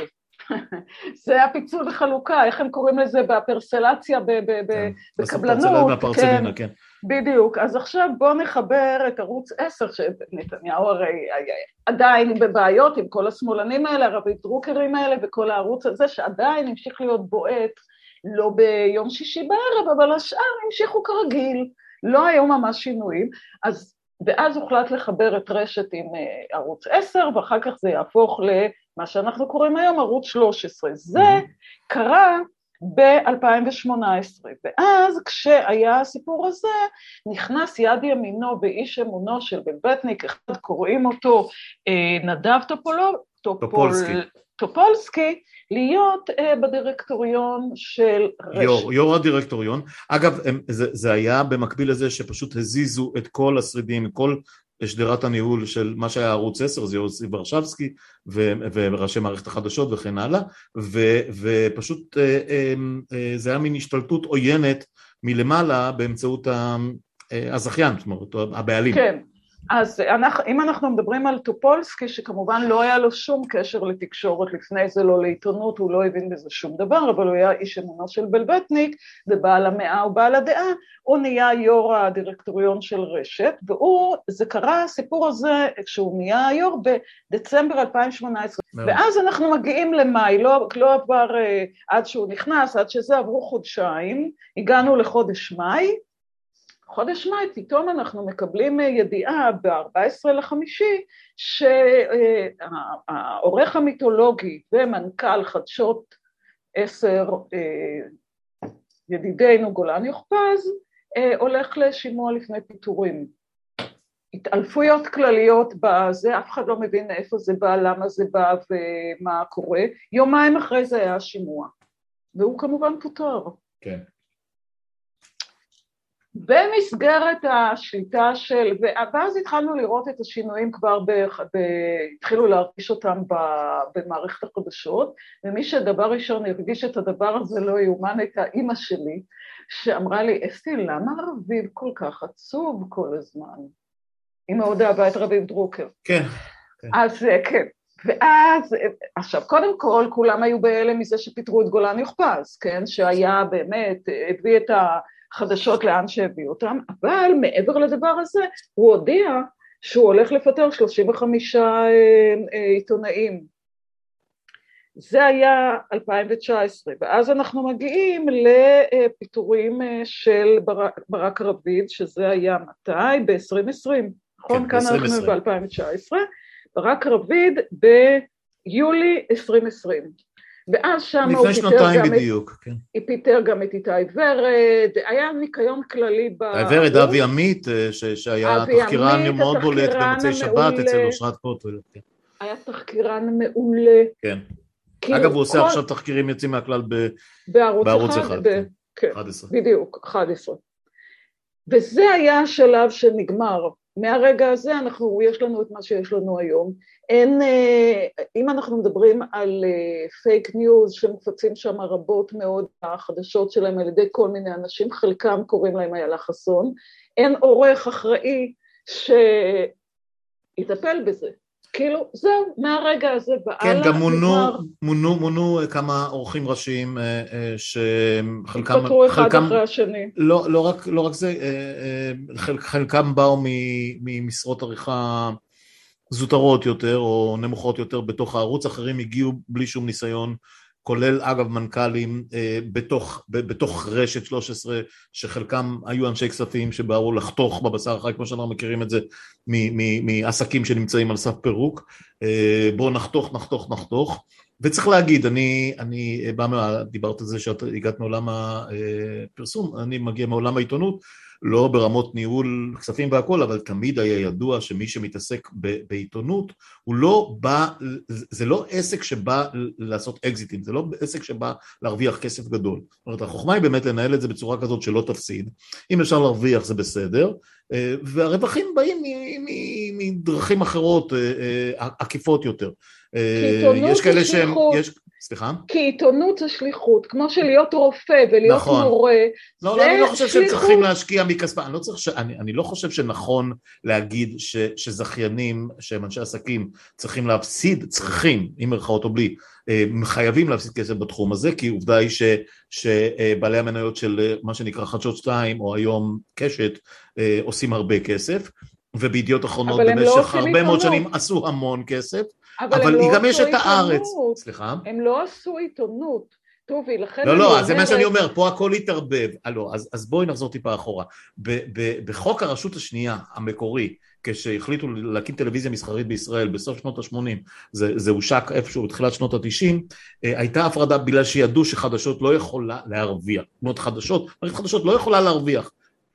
B: זה הפיצול וחלוקה, איך הם קוראים לזה בפרסלציה, בקבלנות.
A: כן, כן.
B: בדיוק, אז עכשיו בוא נחבר את ערוץ עשר, שנתניהו הרי עדיין בבעיות עם כל השמאלנים האלה, הרבית דרוקרים האלה, וכל הערוץ הזה שעדיין המשיך להיות בועט, לא ביום שישי בערב, אבל השאר המשיכו כרגיל, לא היו ממש שינויים, אז, ואז הוחלט לחבר את רשת עם uh, ערוץ עשר, ואחר כך זה יהפוך למה שאנחנו קוראים היום ערוץ שלוש עשרה. זה mm-hmm. קרה ב-אלפיים שמונה עשרה, ואז כשהיה הסיפור הזה, נכנס יד ימינו ואיש אמונו של בלבטניק, אחד קוראים אותו uh, נדב טופולו, טופול, טופולסקי. טופולסקי, להיות אה, בדירקטוריון של רשת.
A: יור, יור הדירקטוריון. אגב, זה, זה היה במקביל לזה שפשוט הזיזו את כל השרידים, כל שדרת הניהול של מה שהיה ערוץ עשר, זה יוסי ורשבסקי, ו, וראשי מערכת החדשות וכן הלאה, ו, ופשוט אה, אה, אה, זה היה מין השתלטות עוינת מלמעלה באמצעות הזכיין, זאת אומרת, הבעלים.
B: כן. אז אנחנו, אם אנחנו מדברים על טופולסקי, שכמובן לא היה לו שום קשר לתקשורת לפני זה, לא לעיתונות, הוא לא הבין בזה שום דבר, אבל הוא היה איש אמונו של בלבטניק, ובעל המאה ובעל הדעה, הוא נהיה יו"ר הדירקטוריון של רשת, והוא, זה קרה, הסיפור הזה, כשהוא נהיה יו"ר בדצמבר אלפיים שמונה עשרה, ואז אנחנו מגיעים למאי, לא, לא עבר עד שהוא נכנס, עד שזה עברו חודשיים, הגענו לחודש מאי, חודש מאי, פתאום אנחנו מקבלים ידיעה ב-ארבעה עשר לחמישי, שהעורך המיתולוגי ומנכ"ל חדשות עשר, ידידנו גולן יוכפז, הולך לשימוע לפני פיטורים. התעלפויות כלליות בזה, אף אחד לא מבין איפה זה בא, למה זה בא ומה קורה. יומיים אחרי זה היה שימוע, והוא כמובן פוטר.
A: כן.
B: במסגרת השליטה של, ואז התחלנו לראות את השינויים כבר, ב, ב, התחילו להרגיש אותם במערכת החדשות, ומי שדבר ראשון הרגיש את הדבר הזה לא יאומן, את האמא שלי, שאמרה לי, אסתי, למה רביב כל כך עצוב כל הזמן? היא מאוד אהבה את רביב דרוקר.
A: כן. כן.
B: אז כן. ואז, עכשיו, קודם כל, כולם היו בהלם מזה שפיטרו את גולן יוכפז, כן? שהיה באמת, הביא את החדשות לאן שהביאו אותם, אבל מעבר לדבר הזה, הוא הודיע שהוא הולך לפטר שלושים וחמישה עיתונאים. זה היה אלפיים תשע עשרה, ואז אנחנו מגיעים לפיטורים של ברק, ברק רביד, שזה היה מתי? ב-עשרים עשרים, נכון?
A: כן,
B: כאן אנחנו ב-אלפיים תשע עשרה, ברק רביד ביולי עשרים עשרים. ואז שם הוא פיטר גם,
A: בדיוק, את,
B: כן. פיטר גם את איתי ורד, היה ניקיון כללי ב...
A: איתי ורד, אבי עמית, ש... שהיה תחקירן מאוד בולט במוצאי שבת אצל אושרת קוטר. כן.
B: היה תחקירן מעולה.
A: כן.
B: כאילו
A: אגב, הוא עושה
B: כל...
A: עכשיו תחקירים יוצאים מהכלל ב...
B: בערוץ,
A: בערוץ
B: אחד.
A: אחד,
B: ב... כן,
A: אחד עשר.
B: בדיוק, אחד עשר. וזה היה השלב שנגמר. מהרגע הזה אנחנו, יש לנו את מה שיש לנו היום. אין, אם אנחנו מדברים על פייק ניוז שמופצים שם רבות מאוד החדשות שלהם על ידי כל מיני אנשים, חלקם קוראים להם איילה חסון, אין עורך אחראי שיטפל בזה. כאילו, זהו, מהרגע הזה בעלה.
A: כן, גם מונו, מונו, מונו כמה עורכים ראשיים שחלקם...
B: התפטרו אחד אחרי השני.
A: לא, לא רק, לא רק זה, חלקם באו ממשרות עריכה זוטרות יותר או נמוכות יותר בתוך הערוץ, אחרים הגיעו בלי שום ניסיון, כולל אגב מנכ"לים בתוך, בתוך רשת שלוש עשרה, שחלקם היו אנשי כספים שבאו לחתוך בבשר החי, כמו שאנחנו מכירים את זה מעסקים שנמצאים על סף פירוק, בואו נחתוך, נחתוך, נחתוך, וצריך להגיד, אני, אני בא מה, דיברת על זה שאת הגעת מעולם הפרסום, אני מגיע מעולם העיתונות, לא ברמות ניהול כספים והכל, אבל תמיד היה ידוע שמי שמתעסק בעיתונות, הוא לא בא, זה לא עסק שבא לעשות אקזיטים, זה לא עסק שבא להרוויח כסף גדול. זאת אומרת, החוכמה היא באמת לנהל את זה בצורה כזאת שלא תפסיד, אם אפשר להרוויח זה בסדר, והרווחים באים מדרכים אחרות, עקיפות יותר. יש כאלה שהם, יש, סליחה?
B: כי עיתונות זה שליחות, כמו שלהיות רופא ולהיות
A: נכון.
B: מורה,
A: לא, לא, אני לא חושב שהם צריכים להשקיע מכספה, אני לא צריך ש... אני, אני לא חושב שנכון להגיד ש, שזכיינים, שהם אנשי עסקים, צריכים להפסיד, צריכים, עם מרכאות או בלי, חייבים להפסיד כסף בתחום הזה, כי עובדה היא ש, שבעלי המניות של מה שנקרא חדשות שתיים, או היום קשת, עושים הרבה כסף, ובידיעות אחרונות במשך הרבה מאוד שנים עשו המון כסף,
B: אבל, אבל לא גם יש את הארץ. סליחה? הם לא עשו עיתונות. טובי, לכן
A: לא, לא, זה מה שאני אומר, פה הכל התערבב. אלו, אז, אז בואי נחזור טיפה אחורה. ב, ב, בחוק הרשות השנייה, המקורי, כשהחליטו להקים טלוויזיה מסחרית בישראל בסוף שנות ה-שמונים, זה, זה הושק איפשהו בתחילת שנות ה-תשעים, הייתה הפרדה בגלל שידעו שחדשות לא יכולה להרוויח. זאת אומרת, חדשות, מערכת חדשות לא יכולה להרוויח.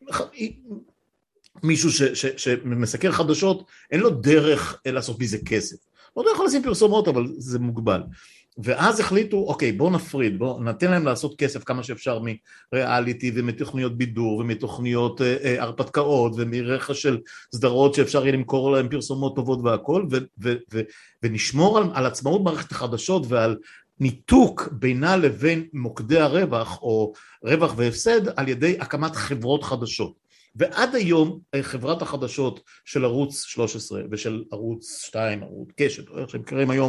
A: מישהו ש, ש, שמסקר חדשות, אין לו דרך לעשות מזה כסף. לא יכול לשים פרסומות, אבל זה מוגבל. ואז החליטו, אוקיי, בואו נפריד, בואו נתן להם לעשות כסף כמה שאפשר מריאליטי ומתוכניות בידור ומתוכניות אה, הרפתקאות ומרכש של סדרות שאפשר יהיה למכור להם פרסומות טובות והכל, ו, ו, ו, ונשמור על, על עצמאות מערכת החדשות ועל ניתוק בינה לבין מוקדי הרווח או רווח והפסד על ידי הקמת חברות חדשות. ועד היום חברת החדשות של ערוץ שלוש עשרה ושל ערוץ שתיים, ערוץ קשת, או איך שהם קוראים היום,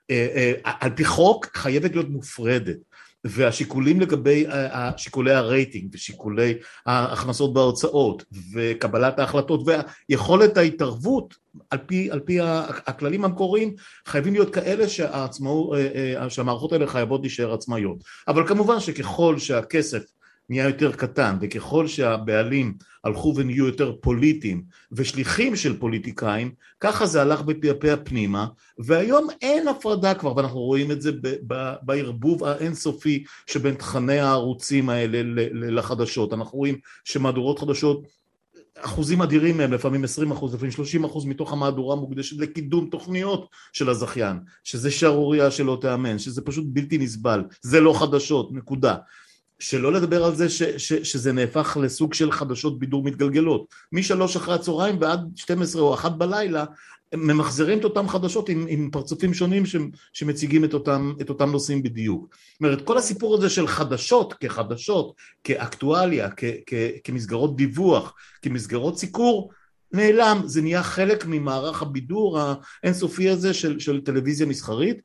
A: על פי חוק חייבת להיות מופרדת, והשיקולים לגבי שיקולי הרייטינג ושיקולי ההכנסות בהוצאות וקבלת ההחלטות ויכולת ההתערבות על פי, על פי הכללים המקוריים חייבים להיות כאלה שהעצמאות, שהמערכות האלה חייבות להישאר עצמאיות. אבל כמובן שככל שהכסף נהיה יותר קטן, וככל שהבעלים הלכו ונהיו יותר פוליטיים ושליחים של פוליטיקאים, ככה זה הלך בפי הפנימה, והיום אין הפרדה כבר, ואנחנו רואים את זה בערבוב האינסופי שבין תכני הערוצים האלה לחדשות. אנחנו רואים שמהדורות חדשות, אחוזים אדירים מהם, לפעמים עשרים אחוז, לפעמים שלושים אחוז מתוך המהדורה מוקדשת לקידום תוכניות של הזכיין, שזה שערוריה שלא תאמן, שזה פשוט בלתי נסבל, זה לא חדשות, נקודה. שלא לדבר על זה ש, ש, שזה נהפך לסוג של חדשות בידור מתגלגלות. משלוש אחרי הצהריים ועד שתים עשרה או אחת בלילה, ממחזרים את אותם חדשות עם, עם פרצופים שונים ש, שמציגים את אותם, את אותם נושאים בדיוק. זאת אומרת, כל הסיפור הזה של חדשות כחדשות, כאקטואליה, כ, כ, כמסגרות דיווח, כמסגרות סיקור, נעלם. זה נהיה חלק ממערך הבידור האינסופי הזה של, של טלוויזיה מסחרית,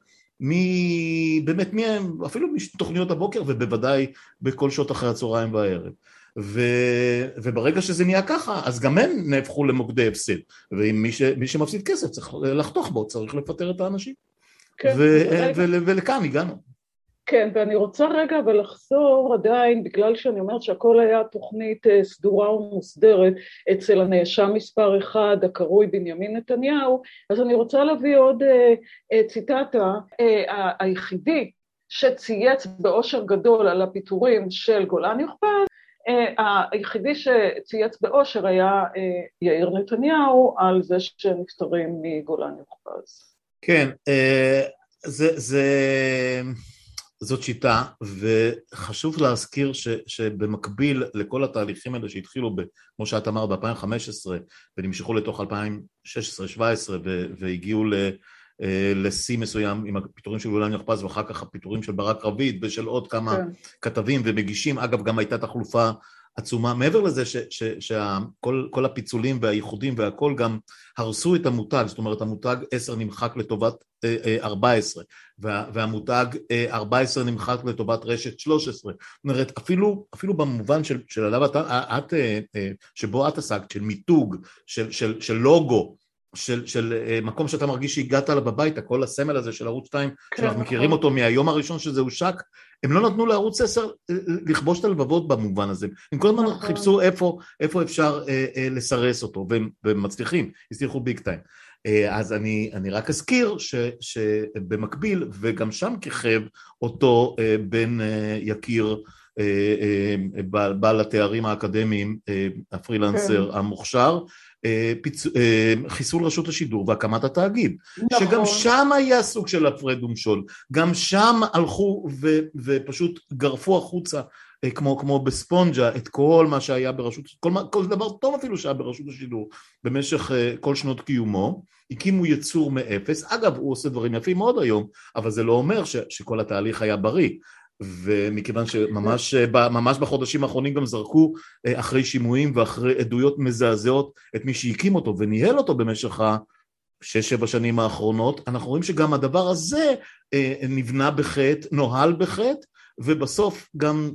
A: מי, באמת מי הם, אפילו מתוכניות הבוקר ובוודאי בכל שעות אחרי הצהריים והערב. ו, וברגע שזה נהיה ככה, אז גם הם נהפכו למוקדי הפסד, ומי ש, מי שמפסיד כסף צריך לחתוך בו, צריך לפטר את האנשים. כן, ו, ו, ו, ולכאן הגענו.
B: כן, ואני רוצה רגע ולחזור עדיין, בגלל שאני אומרת שהכל היה תוכנית סדורה ומוסדרת אצל הנאשם מספר אחד, הקרוי בנימין נתניהו, אז אני רוצה להביא עוד ציטטה, היחידי שצייץ באושר גדול על הפיטורים של גולן יוכפז, היחידי שצייץ באושר היה יאיר נתניהו על זה שנפטרים מגולן יוכפז.
A: כן, זה... זה... זאת שיטה, וחשוב להזכיר ש, שבמקביל לכל התהליכים האלה שהתחילו, ב, כמו שאת אמרת, ב-אלפיים וחמש עשרה, ונמשכו לתוך אלפיים ושש עשרה שבע עשרה, ו, והגיעו ל, לשיא מסוים עם הפיטורים של גולן יוכפז, ואחר כך הפיטורים של ברק רביד, ושל עוד כמה כן. כתבים ומגישים. אגב, גם הייתה תחלופה עצומה. מעבר לזה שכל כל הפיצולים והייחודים והכל גם הרסו את המותג, זאת אומרת המותג עשר נמחק לטובת ארבע עשרה, והמותג ארבע עשרה נמחק לטובת רשת שלוש עשרה. זאת אומרת, אפילו, אפילו במובן של, של עליו את, את, שבו את עסקת, של מיתוג, של, של, של לוגו, של, של מקום שאתה מרגיש שהגעת עליו בבית, כל הסמל הזה של ערוץ שתיים, כן, שאנחנו נכון. מכירים אותו מהיום הראשון שזה הושק, הם לא נתנו לערוץ עשר לכבוש את הלבבות במובן הזה, הם כל הזמן נכון. חיפשו איפה, איפה אפשר אה, אה, לסרס אותו, והם, והם מצליחים, הצליחו ביג טיים. אה, אז אני, אני רק אזכיר ש, שבמקביל, וגם שם כיכב אותו אה, בן אה, יקיר, אה, אה, בעל, בעל התארים האקדמיים, אה, הפרילנסר כן. המוכשר, פיצ... חיסול רשות השידור והקמת התאגיד, נכון. שגם שם היה סוג של הפרד ומשול, גם שם הלכו ו... ופשוט גרפו החוצה כמו, כמו בספונג'ה את כל מה שהיה ברשות, כל, כל דבר טוב אפילו שהיה ברשות השידור במשך כל שנות קיומו, הקימו יצור מאפס. אגב, הוא עושה דברים יפים מאוד היום, אבל זה לא אומר ש... שכל התהליך היה בריא, ומכיוון שממש ממש בחודשים האחרונים גם זרקו אחרי שימועים ואחרי עדויות מזעזעות את מי שהקים אותו וניהל אותו במשך השש שבע שנים האחרונות, אנחנו רואים שגם הדבר הזה נבנה בחטא, נוהל בחטא, ובסוף גם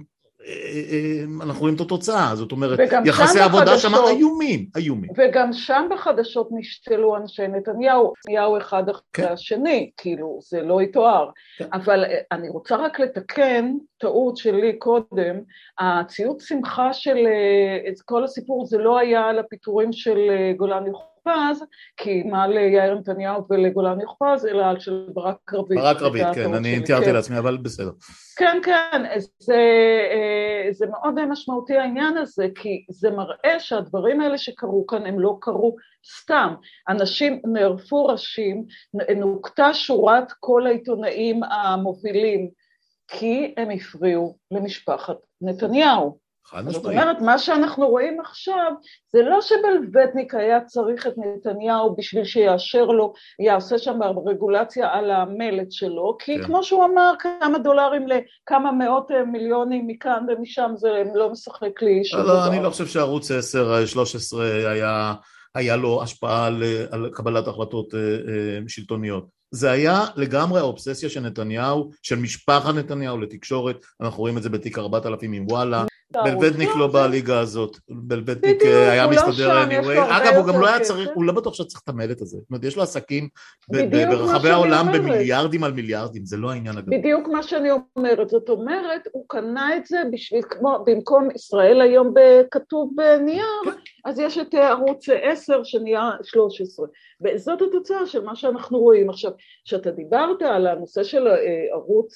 A: אנחנו רואים את התוצאה. זאת אומרת, יחסי עבודה שם איומים, איומים.
B: וגם שם בחדשות נשתלו אנשי נתניהו, נתניהו אחד אחרי השני, כאילו זה לא יתואר. אבל אני רוצה רק לתקן טעות שלי קודם, הציוץ שמחה של כל הסיפור זה לא היה על הפיטורים של גולן יוכפז, כי מה ליאיר נתניהו ולגולן יוכפז, אלא על של ברק רביד.
A: ברק רביד, כן, אני תיארתי לעצמי, אבל בסדר.
B: כן, כן, זה, זה מאוד משמעותי העניין הזה, כי זה מראה שהדברים האלה שקרו כאן הם לא קרו סתם. אנשים נערפו ראשים, נוקטה שורת כל העיתונאים המובילים, כי הם הפריעו למשפחת נתניהו. זאת אומרת, מה שאנחנו רואים עכשיו, זה לא שבלבטניק היה צריך את נתניהו בשביל שיאשר לו, יעשה שם רגולציה על המלט שלו, כי כן. כמו שהוא אמר, כמה דולרים לכמה מאות מיליונים מכאן ומשם, זה לא משחק לי שום דבר.
A: לא, אני לא חושב שערוץ עשר שלוש עשרה היה, היה לו השפעה על, על קבלת החלטות שלטוניות. זה היה לגמרי האובססיה של נתניהו, של משפחת נתניהו לתקשורת, אנחנו רואים את זה בתיק ארבעת אלפים עם וואלה, בלבטניק לא בליגה הזאת, בלבטניק היה מסתדר anyway, אגב הוא גם לא היה צריך, הוא לא בטוח שצריך את המלט הזה, זאת אומרת יש לו עסקים ברחבי העולם במיליארדים על מיליארדים, זה לא העניין הגדול.
B: בדיוק מה שאני אומרת, זאת אומרת הוא קנה את זה בשביל, כמו במקום ישראל היום בכתוב בנייר, אז יש את ערוץ עשר שנהיה שלוש עשרה, וזאת התוצאה של מה שאנחנו רואים עכשיו, שאתה דיברת על הנושא של ערוץ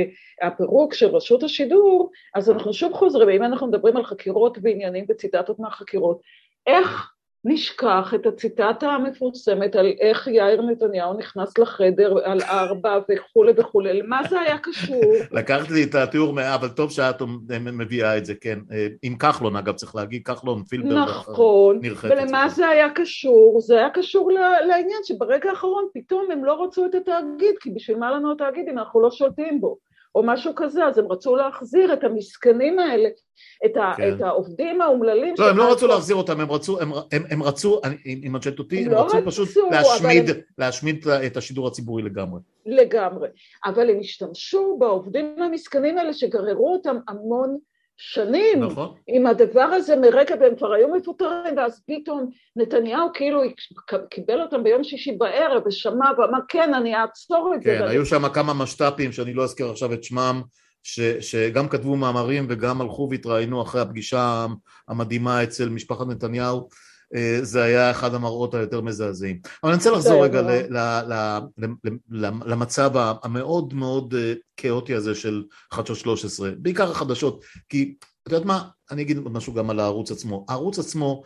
B: הפירוק של רשות השידור, אז אנחנו שוב חוזרים, אם אנחנו מדברים על חקירות ועניינים וציטטות מהחקירות, איך נשכח את הציטטה המפורסמת על איך יאיר נתניהו נכנס לחדר על ארבע וכו' וכו', למה זה היה קשור?
A: לקחתי לי את התיאור, אבל טוב שאת מביאה את זה, כן, עם כחלון אגב צריך להגיד, כחלון פילבר
B: נכון, ולמה זה היה קשור? זה היה קשור לעניין שברגע האחרון פתאום הם לא רצו את התאגיד, כי בשביל מה לנו התאגיד אם אנחנו לא שולטים בו? או משהו כזה, אז הם רצו להחזיר את המסכנים האלה, את, ה, כן. את העובדים האומללים.
A: לא, הם לא רצו להחזיר אותם, הם רצו, הם, הם, הם רצו, אם את שואלת אותי, הם, הם רצו פשוט להשמיד, הם... להשמיד את השידור הציבורי לגמרי.
B: לגמרי, אבל הם השתמשו בעובדים המסכנים האלה שגררו אותם המון שנים, נכון. עם הדבר הזה מרקע, והם כבר היו מפוטרים, ואז פתאום נתניהו כאילו קיבל אותם ביום שישי בערב, ושמע ואמר, כן, אני אעצור את
A: כן,
B: זה.
A: כן, היו שם כמה משת"פים, שאני לא אזכיר עכשיו את שמם, ש, שגם כתבו מאמרים, וגם הלכו והתראינו אחרי הפגישה המדהימה אצל משפחת נתניהו, זה היה אחד המראות היותר מזעזעים. אבל אני רוצה לחזור רגע ל, ל, ל, ל, ל, למצב המאוד מאוד כאוטי הזה של חדשות שלוש עשרה, בעיקר החדשות, כי את יודעת מה, אני אגיד משהו גם על הערוץ עצמו. הערוץ עצמו,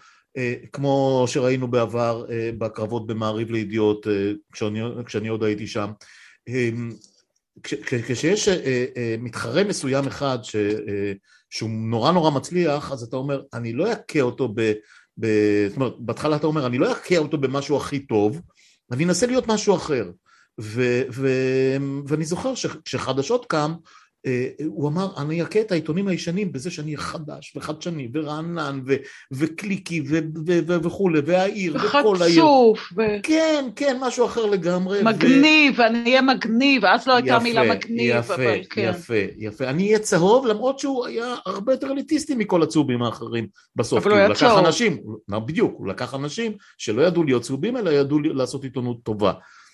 A: כמו שראינו בעבר בקרבות במעריב לידיעות, כשאני, כשאני עוד הייתי שם, כש, כשיש מתחרה מסוים אחד ש, שהוא נורא נורא מצליח, אז אתה אומר, אני לא אכה אותו ב... ב... זאת אומרת, בהתחלה אתה אומר, אני לא אכה אותו במשהו הכי טוב, אני אנסה להיות משהו אחר. ו... ו... ואני זוכר שכשחדשות קם, הוא אמר, אני אכה את העיתונים הישנים בזה שאני חדש וחדשני ורענן ו... וקליקי ו... ו... ו... וכו', והעיר וכל העיר.
B: וחצוף. ו...
A: כן, כן, משהו אחר לגמרי.
B: מגניב, ו... אני אהיה מגניב, אז לא הייתה יפה, מילה מגניב.
A: יפה,
B: אבל כן.
A: יפה, יפה. אני אהיה צהוב, למרות שהוא היה הרבה יותר אליטיסטי מכל הצהובים האחרים בסוף.
B: אבל הוא היה צהוב.
A: אנשים, בדיוק, הוא לקח אנשים שלא ידעו להיות צהובים, אלא ידעו לעשות עיתונות טובה.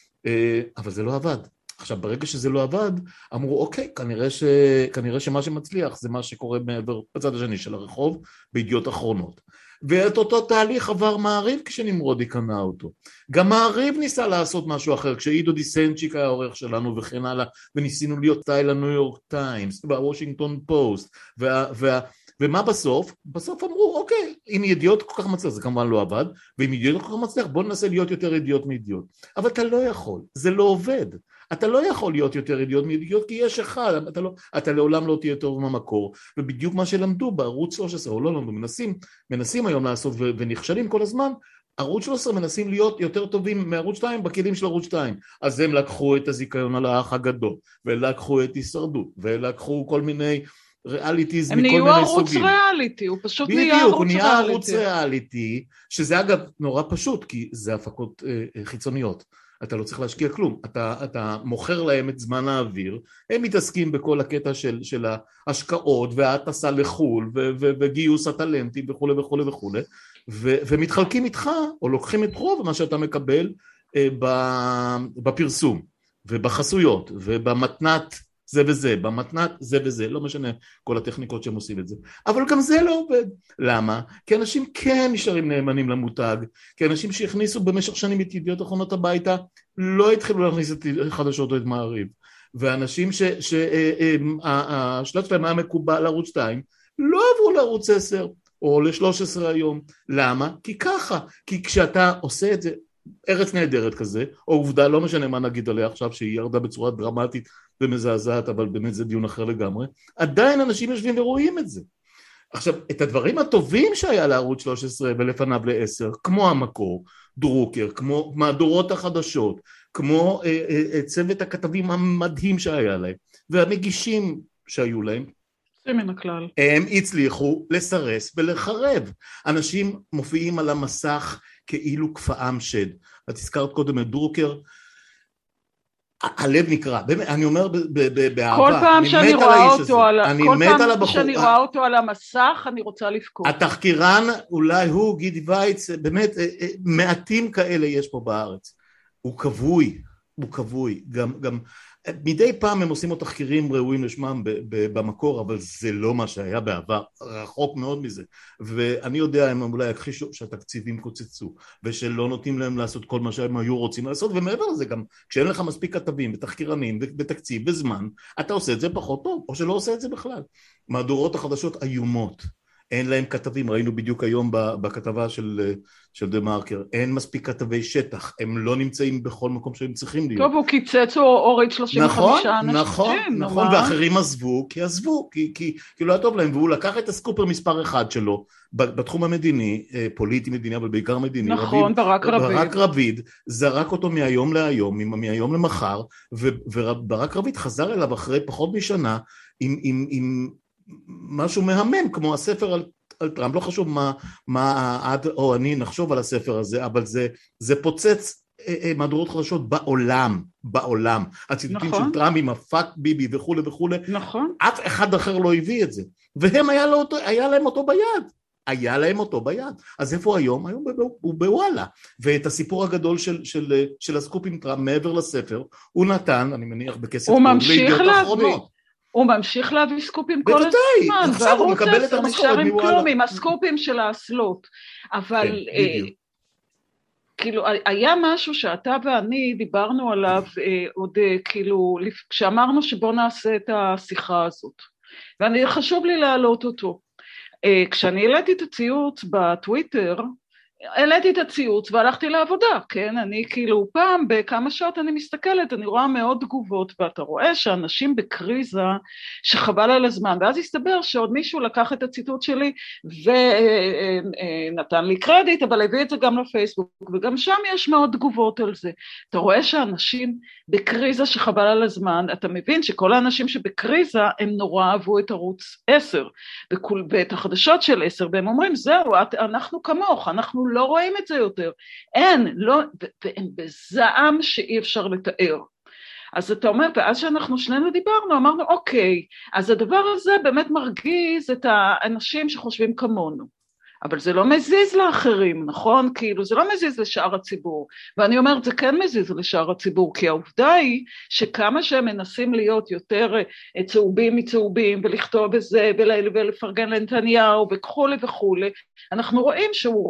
A: אבל זה לא עבד. עכשיו, ברגע שזה לא עבד, אמרו, אוקיי, כנראה, ש... כנראה שמה שמצליח זה מה שקורה מעבר בצד השני של הרחוב, בידיעות אחרונות. ואת אותו תהליך עבר מעריב כשנמרודי קנה אותו. גם מעריב ניסה לעשות משהו אחר, כשעידו דיסנצ'יק היה עורך שלנו וכן הלאה, וניסינו להיות סטייל הניו יורק טיימס, והוושינגטון פוסט, וה... וה... ומה בסוף? בסוף אמרו, אוקיי, אם ידיעות כל כך מצליח, זה כמובן לא עבד, ואם ידיעות כל כך מצליח, בוא ננסה להיות יותר ידיעות מידיעות. אבל אתה לא יכול, זה לא עובד. אתה לא יכול להיות יותר ידיעות מידיעות, כי יש אחד, אתה, לא, אתה לעולם לא תהיה טוב במקור, ובדיוק מה שלמדו בערוץ שלוש עשרה, או לא למדו, מנסים, מנסים היום לעשות ו- ונכשלים כל הזמן, ערוץ שלוש עשרה מנסים להיות יותר טובים מערוץ שתיים בכלים של ערוץ שתיים, אז הם לקחו את הזיכיון על האח הגדול, ולקחו את הישרדות, ולקחו כל מיני ריאליטיז מכל מיני סוגים.
B: הם נהיו ערוץ ריאליטי, הוא פשוט נהיה ערוץ ריאליטי.
A: בדיוק, הוא נהיה ערוץ ריאליטי, שזה אגב נורא פשוט, כי זה הפקות אה, חיצוניות. אתה לא צריך להשקיע כלום, אתה, אתה מוכר להם את זמן האוויר, הם מתעסקים בכל הקטע של, של ההשקעות וההטסה לחול ו, ו, וגיוס הטלנטים וכו' וכו' וכו', ו, ומתחלקים איתך או לוקחים את רוב מה שאתה מקבל אה, בפרסום ובחסויות ובמתנת זה וזה, במתנת זה וזה, לא משנה כל הטכניקות שהם עושים את זה. אבל גם זה לא עובד. למה? כי אנשים כן נשארים נאמנים למותג, כי אנשים שהכניסו במשך שנים את ידיעות אחרונות הביתה, לא התחילו להכניס את חדשות או את מעריב. ואנשים שהשלט שלהם היה מקובל לערוץ שתיים, לא עברו לערוץ עשר או ל-שלוש עשרה היום. למה? כי ככה. כי כשאתה עושה את זה, ארץ נהדרת כזה, או עובדה, לא משנה מה נגיד עליה עכשיו, שהיא ירדה בצורה דרמטית ומזעזעת, אבל באמת זה דיון אחר לגמרי, עדיין אנשים יושבים ורואים את זה. עכשיו, את הדברים הטובים שהיה לערוץ שלוש עשרה ולפניו לעשר, כמו המקור, דרוקר, כמו מהדורות החדשות, כמו אה, אה, צוות הכתבים המדהים שהיה להם, והמגישים שהיו להם,
B: זה מן הכלל.
A: הם הצליחו לסרס ולחרב. אנשים מופיעים על המסך כאילו כפאם שד. את הזכרת קודם את דרוקר, הלב נקרא, באמת, אני אומר באהבה,
B: כל פעם שאני רואה אותו על, כל פעם שאני רואה אותו על המסך, אני רוצה לבכות.
A: התחקירן, אולי הוא, גידי וייץ, באמת, מעטים כאלה יש פה בארץ. הוא כבוי, הוא כבוי, גם, גם, מדי פעם הם עושים לו תחקירים ראויים לשמם במקור, אבל זה לא מה שהיה בעבר, רחוק מאוד מזה. ואני יודע, הם אולי הכחישו שהתקציבים קוצצו, ושלא נותנים להם לעשות כל מה שהם היו רוצים לעשות, ומעבר לזה גם, כשאין לך מספיק כתבים ותחקירנים ותקציב וזמן, אתה עושה את זה פחות טוב, או שלא עושה את זה בכלל. מהדורות החדשות איומות, אין להם כתבים, ראינו בדיוק היום בכתבה של, של דה מרקר, אין מספיק כתבי שטח, הם לא נמצאים בכל מקום שהם צריכים להיות.
B: טוב, הוא קיצץ או הוריד שלושים וחמישה אנשים.
A: נכון, נכון, נכון, ואחרים עזבו, כי עזבו, כי, כי, כי לא היה טוב להם, והוא לקח את הסקופר מספר אחד שלו, בתחום המדיני, פוליטי מדיני, אבל בעיקר מדיני,
B: נכון, רביד, ברק רביד.
A: ברק רביד, זרק אותו מהיום להיום, מהיום למחר, וברק רביד חזר אליו אחרי פחות משנה, עם, עם, עם משהו מהמם, כמו הספר על, על טראמפ, לא חשוב מה, מה עד או אני נחשוב על הספר הזה, אבל זה, זה פוצץ אה, אה, מהדורות חדשות בעולם, בעולם. הציטוטים נכון. של טראמפ עם הפאק ביבי וכו' וכו',
B: נכון.
A: אף אחד אחר לא הביא את זה, והם היה, לו אותו, היה להם אותו ביד, היה להם אותו ביד. אז איפה היום? היום הוא בוואלה. ואת הסיפור הגדול של, של, של הסקופ עם טראמפ מעבר לספר, הוא נתן, אני מניח בכסף,
B: הוא ממשיך להביא. הוא ממשיך להביא סקופים כל הזמן,
A: עכשיו הוא מקבל את המשכורת
B: עם כלום, עם הסקופים של האסלות, אבל כאילו היה משהו שאתה ואני דיברנו עליו עוד כאילו, כשאמרנו שבוא נעשה את השיחה הזאת, ואני חשוב לי להעלות אותו. כשאני העליתי את הציוץ בטוויטר, העליתי את הציוץ והלכתי לעבודה, כן? אני כאילו פעם בכמה שעות אני מסתכלת, אני רואה מאוד תגובות, ואתה רואה שאנשים בקריזה שחבל על הזמן, ואז הסתבר שעוד מישהו לקח את הציטוט שלי ונתן לי קרדיט, אבל הביא את זה גם לפייסבוק, וגם שם יש מאוד תגובות על זה. אתה רואה שאנשים בקריזה שחבל על הזמן, אתה מבין שכל האנשים שבקריזה הם נורא אהבו את ערוץ עשר, ואת החדשות של עשר, והם אומרים, זהו, אנחנו כמוך, אנחנו לא רואים את זה יותר, אין, לא, והם בזעם שאי אפשר לתאר. אז אתה אומר, ואז שאנחנו שנינו דיברנו, אמרנו, אוקיי, אז הדבר הזה באמת מרגיז את האנשים שחושבים כמונו, אבל זה לא מזיז לאחרים, נכון? כאילו זה לא מזיז לשאר הציבור, ואני אומרת, זה כן מזיז לשאר הציבור, כי העובדה היא שכמה שהם מנסים להיות יותר צהובים מצהובים, ולכתוב בזה, ולפרגן לנתניהו, וכו' וכו', אנחנו רואים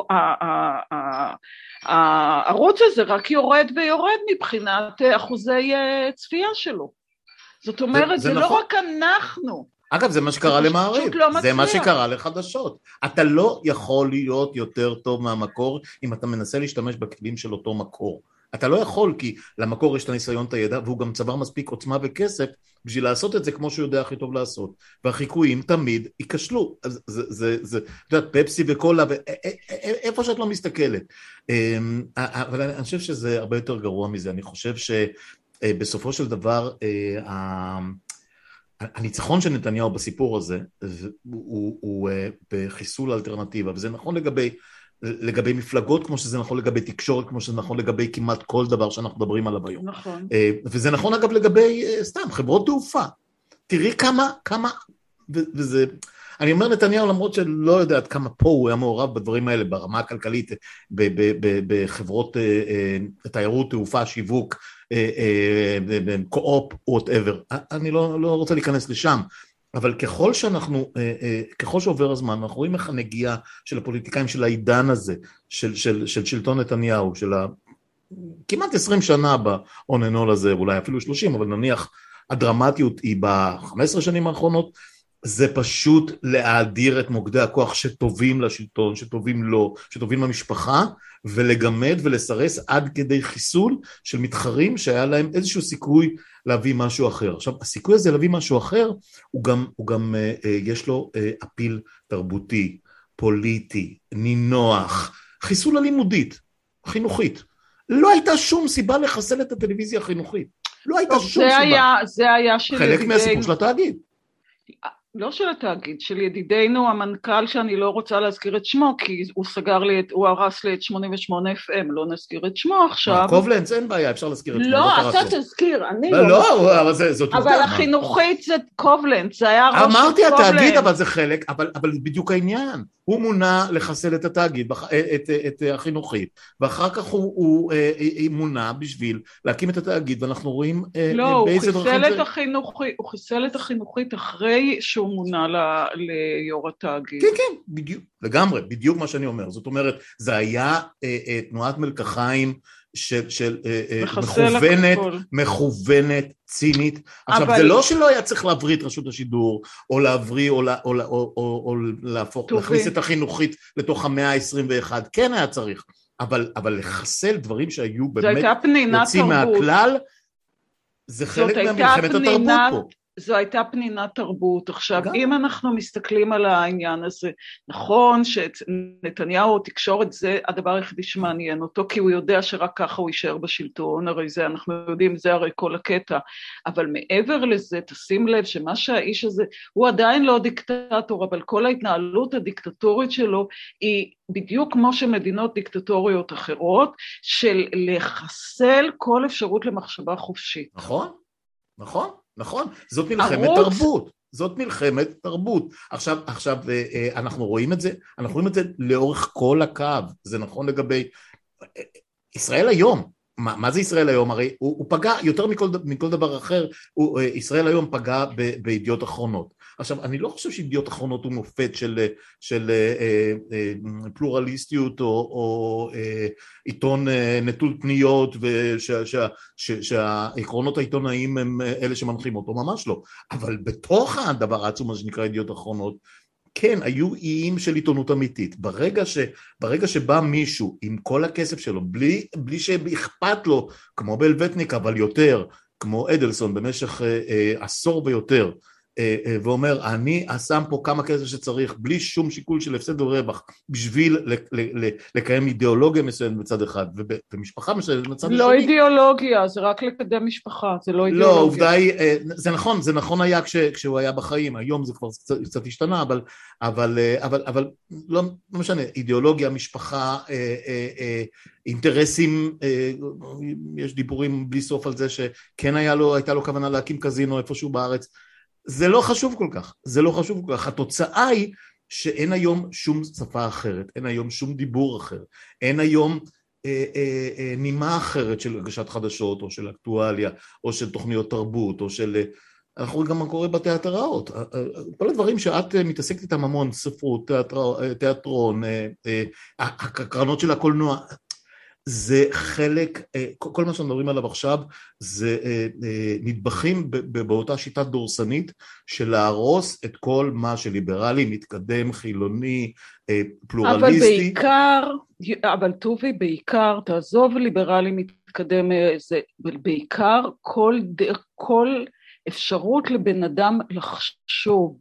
B: שהערוץ הזה רק יורד ויורד מבחינת אחוזי צפייה שלו. זאת אומרת, זה, זה, זה נכון. לא רק אנחנו.
A: אגב, זה מה שקרה למעריב, לא זה מה שקרה לחדשות. אתה לא יכול להיות יותר טוב מהמקור, אם אתה מנסה להשתמש בכלים של אותו מקור. אתה לא יכול, כי למקור יש את הניסיון, את הידע, והוא גם צבר מספיק עוצמה וכסף, בשביל לעשות את זה כמו שהוא יודע הכי טוב לעשות. והחיקויים תמיד ייכשלו. זה, זה, זה, זה, אתה יודע, פפסי וקולה, איפה שאת לא מסתכלת. אבל אני חושב שזה הרבה יותר גרוע מזה. אני חושב שבסופו של דבר, הניצחון של נתניהו בסיפור הזה הוא, הוא, הוא בחיסול האלטרנטיבה, וזה נכון לגבי, לגבי מפלגות כמו שזה נכון לגבי תקשורת, כמו שזה נכון לגבי כמעט כל דבר שאנחנו מדברים עליו היום.
B: נכון.
A: וזה נכון אגב לגבי סתם חברות תעופה. תראי כמה, כמה, וזה, אני אומר נתניהו למרות שלא יודעת כמה פה הוא היה מעורב בדברים האלה ברמה הכלכלית, בחברות תיירות, תעופה, שיווק, קו-אופ, whatever. אני לא, לא רוצה להיכנס לשם, אבל ככל שאנחנו, ככל שעובר הזמן, אנחנו רואים איך הנגיעה של הפוליטיקאים של העידן הזה, של, של, של שלטון נתניהו, של ה, כמעט עשרים שנה בעוננול הזה, אולי אפילו שלושים, אבל נניח הדרמטיות היא ב-חמש עשרה שנים האחרונות, זה פשוט להאדיר את מוקדי הכוח שטובים לשלטון, שטובים לו, שטובים למשפחה, ולגמד ולסרס עד כדי חיסול של מתחרים שהיה להם איזשהו סיכוי להביא משהו אחר. עכשיו, הסיכוי הזה להביא משהו אחר, הוא גם, הוא גם אה, אה, יש לו אה, אפיל תרבותי, פוליטי, נינוח, חיסול הלימודית, חינוכית. לא הייתה שום סיבה לחסל את הטלוויזיה החינוכית. לא הייתה שום
B: זה
A: סיבה.
B: היה, זה היה של
A: חלק
B: ידידי...
A: מהסיפור של התאגיד.
B: לא של התאגיד, של ידידנו המנכ"ל שאני לא רוצה להזכיר את שמו, כי הוא סגר לי, את, הוא הרס לי את שמונים ושמונה אף אם, לא נזכיר את שמו עכשיו.
A: קובלנץ, אין בעיה, אפשר להזכיר את שמו.
B: לא, אתה תזכיר, אני
A: לא. לא, אבל זה, זאת
B: אבל החינוכית זה קובלנץ, זה היה ראש של קובלנץ.
A: אמרתי התאגיד, אבל זה חלק, אבל, אבל זה בדיוק העניין. הוא מונה לחסל את התאגיד, את, את, את החינוכית, ואחר כך הוא, הוא, הוא מונה בשביל להקים את התאגיד, ואנחנו רואים
B: לא,
A: באיזה דרכים זה...
B: לא, הוא חיסל את החינוכית אחרי שהוא מונה ליו"ר התאגיד.
A: כן, כן, בדיוק, לגמרי, בדיוק מה שאני אומר. זאת אומרת, זה היה אה, אה, תנועת מלקחיים של, של אה, מכוונת, מכוונת, צינית. עכשיו, אבל... זה לא שלא היה צריך להבריא את רשות השידור, או להבריא, או, או, או, או, או, או להפוך, להכניס את החינוכית לתוך המאה ה-עשרים ואחת, כן היה צריך, אבל, אבל לחסל דברים שהיו באמת יוצאים מהכלל, זה חלק מהמלחמת התרבות פה.
B: זו הייתה פנינת תרבות. עכשיו, גם. אם אנחנו מסתכלים על העניין הזה, נכון שנתניהו תקשורת זה הדבר היחידי שמעניין אותו, כי הוא יודע שרק ככה הוא יישאר בשלטון, הרי זה, אנחנו יודעים, זה הרי כל הקטע, אבל מעבר לזה, תשים לב שמה שהאיש הזה, הוא עדיין לא דיקטטור, אבל כל ההתנהלות הדיקטטורית שלו, היא בדיוק כמו שמדינות דיקטטוריות אחרות, של לחסל כל אפשרות למחשבה חופשית.
A: נכון, נכון. נכון, זאת מלחמת תרבות, זאת מלחמת תרבות. עכשיו, עכשיו אנחנו רואים את זה, אנחנו רואים את זה לאורך כל הקו, זה נכון לגבי ישראל היום. מה, מה זה ישראל היום? הרי הוא, הוא פגע יותר מכל, מכל דבר אחר, הוא, ישראל היום פגע ב, בידיעות אחרונות. עכשיו, אני לא חושב שידיעות אחרונות הוא מופת של, של אה, אה, פלורליסטיות או, או אה, עיתון אה, נטול פניות, ושהעקרונות העיתונאיים הם אלה שמנחים אותו, ממש לא. אבל בתוך הדבר העצום הזה שנקרא ידיעות אחרונות, כן, היו איים של עיתונות אמיתית. ברגע ש, ברגע שבא מישהו עם כל הכסף שלו, בלי, בלי שאכפת לו, כמו בלווטניק, אבל יותר, כמו אדלסון במשך אה, אה, עשור ויותר, אה, אה, ואומר, אני אשם פה כמה כסף שצריך, בלי שום שיקול של הפסד או רווח, בשביל ל, ל, ל, לקיים אידיאולוגיה מסוימת מצד אחד, ומשפחה מסוימת מצד
B: לא
A: השני.
B: אידיאולוגיה, זה רק לקדם משפחה, זה לא אידיאולוגיה.
A: לא, עובדה היא, זה נכון, זה נכון היה כש, כשהוא היה בחיים, היום זה כבר קצת, קצת השתנה, אבל, אבל, אבל, אבל לא, לא משנה, אידיאולוגיה, משפחה, אה, אה, אה, אינטרסים, אה, יש דיבורים בלי סוף על זה שכן היה לו, הייתה לו כוונה להקים קזינו איפשהו בארץ, זה לא חשוב כל כך, זה לא חשוב כל כך, התוצאה היא שאין היום שום שפה אחרת, אין היום שום דיבור אחר, אין היום אה, אה, אה, נימה אחרת של הגשת חדשות, או של אקטואליה, או של תוכניות תרבות, או של... אנחנו רואים גם מה קורה בתיאטראות, כל הדברים שאת מתעסקת איתם המון, ספרות, תיאטר, תיאטרון, הקרנות של הקולנוע, זה חלק, כל מה שאנחנו מדברים עליו עכשיו, זה נדבכים באותה שיטת דורסנית, של להרוס את כל מה שליברלי, מתקדם, חילוני, פלורליסטי.
B: אבל בעיקר, אבל טובי, בעיקר, תעזוב ליברלי מתקדם, זה בעיקר כל, כל אפשרות לבן אדם לחשוב,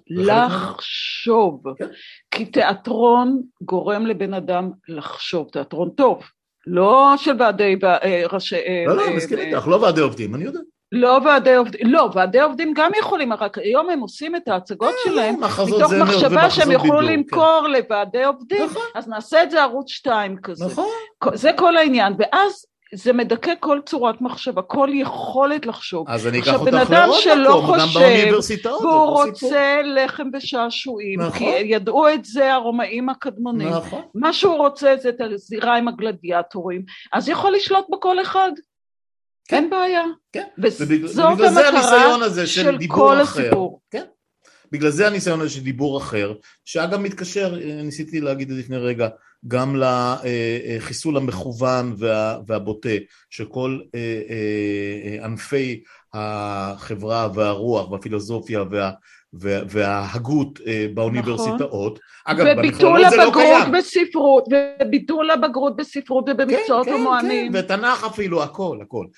B: לחשוב, כי תיאטרון גורם לבן אדם לחשוב, תיאטרון טוב. לא של ועדי ראשי...
A: לא, לא, מסכים איתך, לא ועדי עובדים, אני יודע.
B: לא ועדי עובדים, לא, ועדי עובדים גם יכולים, רק היום הם עושים את ההצגות שלהם, מתוך מחשבה שהם יוכלו למכור לוועדי עובדים, אז נעשה את זה ערוץ שתיים כזה. זה כל העניין, ואז זה מדכא כל צורת מחשבה, כל יכולת לחשוב.
A: אז אני אקח אותך לעוד מקום, גם באוניברסיטאות.
B: והוא רוצה לחם ושעשועים, כי ידעו את זה הרומאים הקדמונים. מה שהוא רוצה זה את הזירה עם הגלדיאטורים, אז יכול לשלוט בכל אחד. אין בעיה. וזאת המטרה של כל הסיפור.
A: בגלל זה הניסיון הזה של דיבור אחר, שאגב מתקשר, ניסיתי להגיד את זה לפני רגע, גם לחיסול המכוון וה, והבוטה, שכל ענפי החברה והרוח והפילוסופיה וה, וההגות באוניברסיטאות.
B: אגב, במכללות זה לא קיים. בספרות, וביטול הבגרות בספרות ובמקצועות ומוענים.
A: כן, ותנ"ך אפילו, הכל, הכל.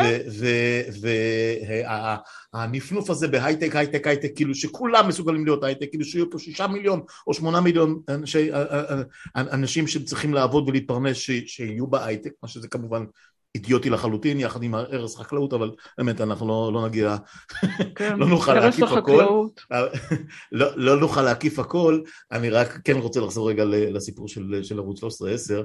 A: והנפנוף הזה בהייטק, הייטק, הייטק, כאילו שכולם מסוגלים להיות הייטק, כאילו שיהיו פה שישה מיליון או שמונה מיליון אנשים שצריכים לעבוד ולהתפרנס שיהיו בהייטק, מה שזה כמובן אידיוטי לחלוטין, יחד עם הרס חקלאות, אבל באמת אנחנו לא, לא נגיע, לא נוכל להקיף הכל, לא, לא נוכל להקיף הכל, אני רק כן רוצה לחזור רגע לסיפור של, של ערוץ שלוש עשרה עשר,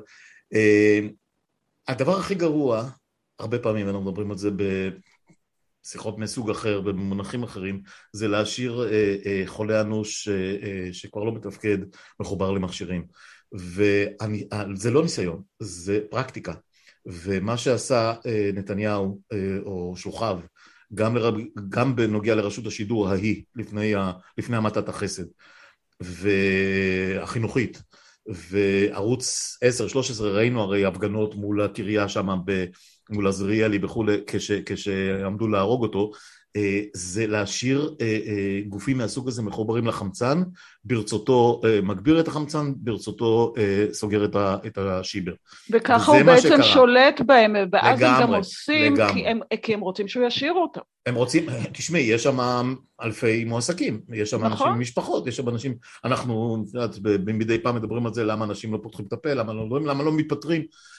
A: הדבר הכי גרוע, הרבה פעמים אנחנו מדברים על זה בשיחות מסוג אחר, במונחים אחרים, זה להשאיר חולה אנוש שכבר לא מתפקד, מחובר למכשירים, וזה לא ניסיון, זה פרקטיקה, ומה שעשה נתניהו או שלוחיו, גם, לרב, גם בנוגע לרשות השידור ההיא, לפני, ה, לפני המתת החסד, והחינוכית, וערוץ עשר שלוש עשרה ראינו הרי הפגנות מול הקריה שם, מול עזריאלי וכו', כש, כשעמדו להרוג אותו, זה להשאיר גופים מהסוג הזה מחוברים לחמצן, ברצותו מגביר את החמצן, ברצותו סוגר את השיבר.
B: וככה הוא בעצם שולט בהם, ואז הם גם עושים, כי הם רוצים שהוא ישאיר אותם.
A: הם רוצים, תשמעי, יש שם אלפי מועסקים, יש שם אנשים משפחות, יש שם אנשים, אנחנו מדי פעם מדברים על זה, למה אנשים לא פותחים את הפה, למה לא מתפטרים,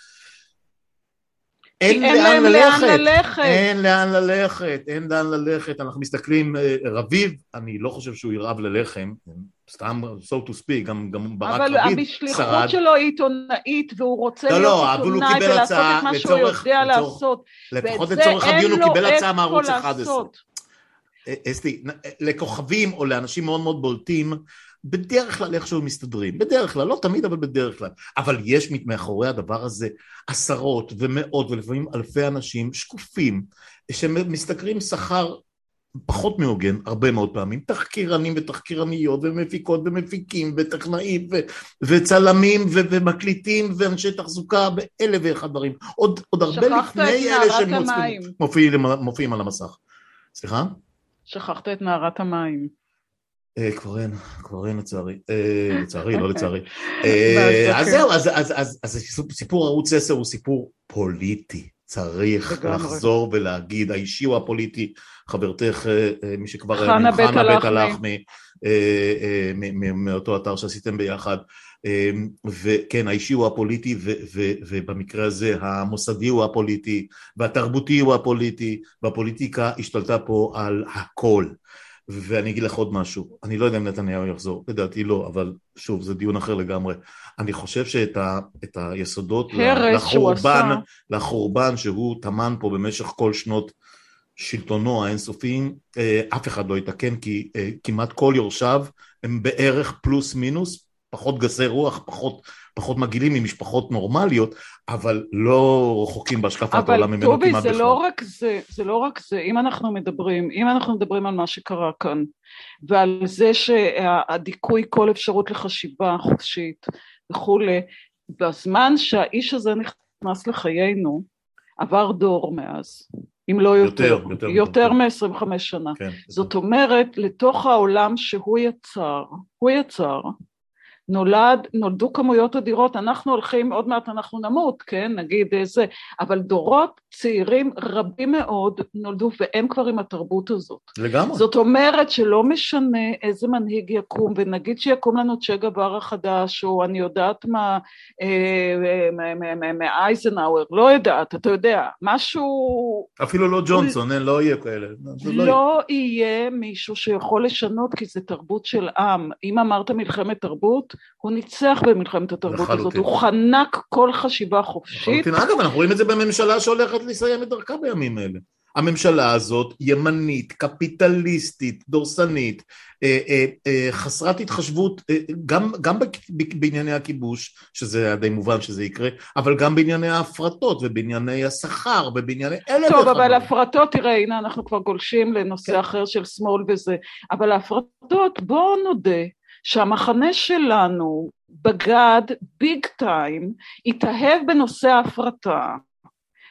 A: אין לאן ללכת, אין לאן ללכת, אין לאן ללכת, אנחנו מסתכלים, רביב, אני לא חושב שהוא ירעב ללחם, סתם, so to speak, גם ברק רביב,
B: אבל המשליחות שלו היא עיתונאית, והוא רוצה להיות עיתונאי ולעשות את מה שהוא יודע לעשות,
A: לפחות לצורך הדיון הוא קיבל הצעה מערוץ אחד עשר. אסתי, לכוכבים או לאנשים מאוד מאוד בולטים, בדרך כלל איכשהו מסתדרים, בדרך כלל, לא תמיד אבל בדרך כלל, אבל יש מאחורי הדבר הזה עשרות ומאות ולפעמים אלפי אנשים שקופים, שמסתכרים שכר פחות מהוגן, הרבה מאוד פעמים, תחקירנים ותחקירניות ומפיקות ומפיקים וטכנאים ו- וצלמים ו- ומקליטים ואנשי תחזוקה באלף ואחד דברים, עוד, עוד הרבה לפני אלה שמופיעים על המסך. סליחה?
B: שכחת את נערת המים.
A: כבר אין, כבר אין לצערי, לצערי, לא לצערי. אז זהו, אז סיפור ערוץ עשר הוא סיפור פוליטי, צריך לחזור ולהגיד, האישי הוא הפוליטי, חברתך, מי שכבר חנה בית הלחמי, מאותו אתר שעשיתם ביחד, וכן, האישי הוא הפוליטי, ובמקרה הזה המוסדי הוא הפוליטי, והתרבותי הוא הפוליטי, והפוליטיקה השתלטה פה על הכל. ואני אגיד לך עוד משהו, אני לא יודע אם נתניהו יחזור, לדעתי לא, אבל שוב, זה דיון אחר לגמרי. אני חושב שאת ה, את היסודות לחורבן, לחורבן שהוא תמן פה במשך כל שנות שלטונו האינסופיים, אף אחד לא יתקן, כי כמעט כל יורשיו הם בערך פלוס מינוס, פחות גסי רוח, פחות, פחות מגילים ממשפחות נורמליות, אבל לא רחוקים בהשקפת העולם ממנו כמעט בכלל.
B: אבל טובי, זה לא רק זה, זה לא רק זה, אם אנחנו מדברים, אם אנחנו מדברים על מה שקרה כאן, ועל זה שהדיכוי כל אפשרות לחשיבה חופשית וכולי, בזמן שהאיש הזה נכנס לחיינו, עבר דור מאז, אם לא יותר, יותר, יותר, יותר מ-עשרים וחמש שנה. כן, זאת יותר. אומרת, לתוך העולם שהוא יצר, הוא יצר, נולד, נולדו כמויות אדירות, אנחנו הולכים, עוד מעט אנחנו נמות, כן, נגיד איזה, אבל דורות צעירים רבים מאוד נולדו, והם כבר עם התרבות הזאת.
A: לגמרי.
B: זאת אומרת שלא משנה איזה מנהיג יקום, ונגיד שיקום לנו צ'ה גווארה החדש, או אני יודעת מה, מאייזנהאואר, לא יודעת, אתה יודע, משהו...
A: אפילו לא ג'ונסון, לא יהיה כאלה.
B: לא יהיה מישהו שיכול לשנות, כי זה תרבות של עם. אם אמרת מלחמת תרבות, הוא ניצח במלחמת התרבות הזאת, הוא חנק כל חשיבה חופשית.
A: אגב, אנחנו רואים את זה בממשלה שהולכת לסיים את דרכה בימים האלה. הממשלה הזאת ימנית, קפיטליסטית, דורסנית, חסרת התחשבות, גם, גם בענייני הכיבוש, שזה די מובן שזה יקרה, אבל גם בענייני ההפרטות ובענייני השכר ובענייני אלף
B: טוב, אבל ההפרטות, תראה, הנה אנחנו כבר גולשים לנושא כן. אחר של שמאל וזה, אבל ההפרטות, בואו נודה, שהמחנה שלנו בגד ביג טיים, התאהב בנושא ההפרטה,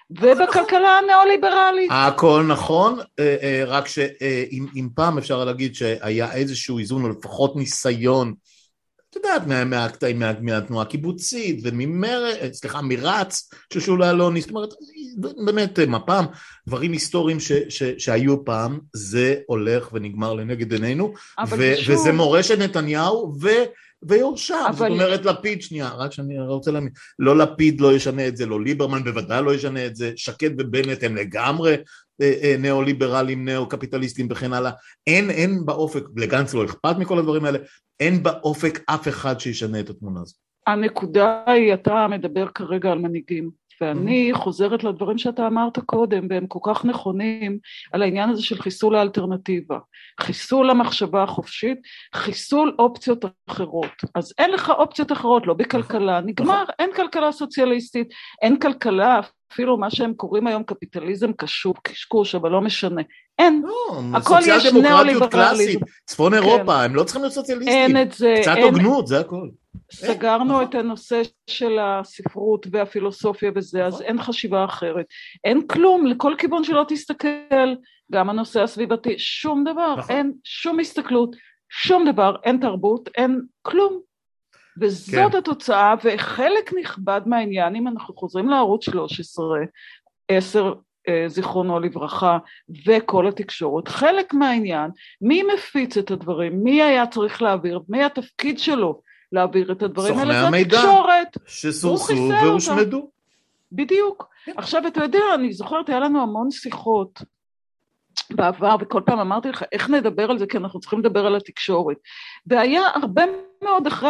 B: ובכלכלה הניאו-ליברלית.
A: הכל נכון, רק שאם פעם אפשר להגיד שהיה איזשהו איזון, או לפחות ניסיון, את יודעת, מהתנועה הקיבוצית, וממרץ, סליחה, מרץ, ששולה אלוני, זאת אומרת, באמת, מפעם, דברים היסטוריים שהיו פעם, זה הולך ונגמר לנגד עינינו, וזה מורשת נתניהו, ו... ויורשם, זאת אומרת לפיד, שנייה, רק שאני רוצה להאמין, לא לפיד לא ישנה את זה, לא ליברמן בוודאי לא ישנה את זה, שקד ובנט הם לגמרי נאו-ליברלים, נאו-קפיטליסטים וכן הלאה, אין, אין באופק, לגנץ לא אכפת מכל הדברים האלה, אין באופק אף אחד שישנה את התמונה הזאת.
B: הנקודה היא, אתה מדבר כרגע על מנהיגים, ואני חוזרת לדברים שאתה אמרת קודם, והם כל כך נכונים, על העניין הזה של חיסול האלטרנטיבה, חיסול המחשבה החופשית, חיסול אופציות אחרות. אז אין לך אופציות אחרות, לא בכלכלה, נגמר, אין כלכלה סוציאליסטית, אין כלכלה, אפילו מה שהם קוראים היום קפיטליזם קשור, קשקוש, אבל לא משנה. אין, הכל יש ניאו-ליברליזם.
A: צפון אירופה, הם לא צריכים להיות סוציאליסטים.
B: אין את זה.
A: קצת הוגנות, זה הכל.
B: סגרנו את הנושא של הספרות והפילוסופיה וזה, אז אין חשיבה אחרת. אין כלום, לכל כיוון שלא תסתכל, גם הנושא הסביבתי, שום דבר, אין שום הסתכלות, שום דבר, אין תרבות, אין כלום. וזאת התוצאה, וחלק נכבד מהעניין, אם אנחנו חוזרים לערוץ שלוש עשרה, עשר זיכרונו לברכה, וכל התקשורת, חלק מהעניין, מי מפיץ את הדברים, מי היה צריך להעביר, מי התפקיד שלו להעביר את הדברים האלה, זה התקשורת.
A: שסורסו והושמדו.
B: בדיוק. עכשיו אתה יודע, אני זוכרת, היה לנו המון שיחות, בעבר, וכל פעם אמרתי לך, איך נדבר על זה, כי אנחנו צריכים לדבר על התקשורת. והיה הרבה מאוד אחרי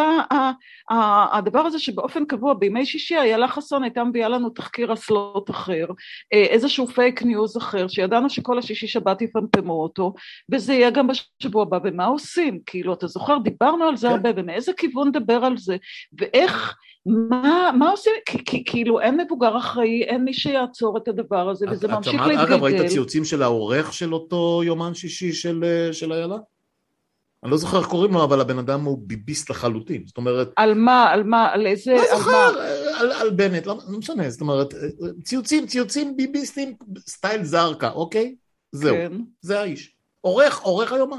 B: הדבר הזה, שבאופן קבוע, בימי שישי, איילה חסון הייתה מביאה לנו תחקיר אסלות אחר, איזשהו פייק ניוז אחר, שידענו שכל השישי שבת יפמפמו אותו, וזה יהיה גם בשבוע הבא, ומה עושים? כאילו, אתה זוכר, דיברנו על זה הרבה, ומאיזה כיוון דבר על זה, ואיך, מה, מה עושים? כי, כאילו, אין מבוגר אחראי, אין מי שיעצור את הדבר הזה, וזה ממשיך להתגלגל.
A: אגב, ראית הציוצים של העורך של אותו יומן שישי של איילה? אני לא זוכר איך קוראים לו, אבל הבן אדם הוא ביביסט לחלוטין, זאת אומרת...
B: על מה, על מה, על איזה...
A: לא זוכר, על, על בנט, לא, לא משנה, זאת אומרת, ציוצים, ציוצים ביביסטים, סטייל זרקה, אוקיי? זהו, כן. זה האיש. עורך, עורך היומן.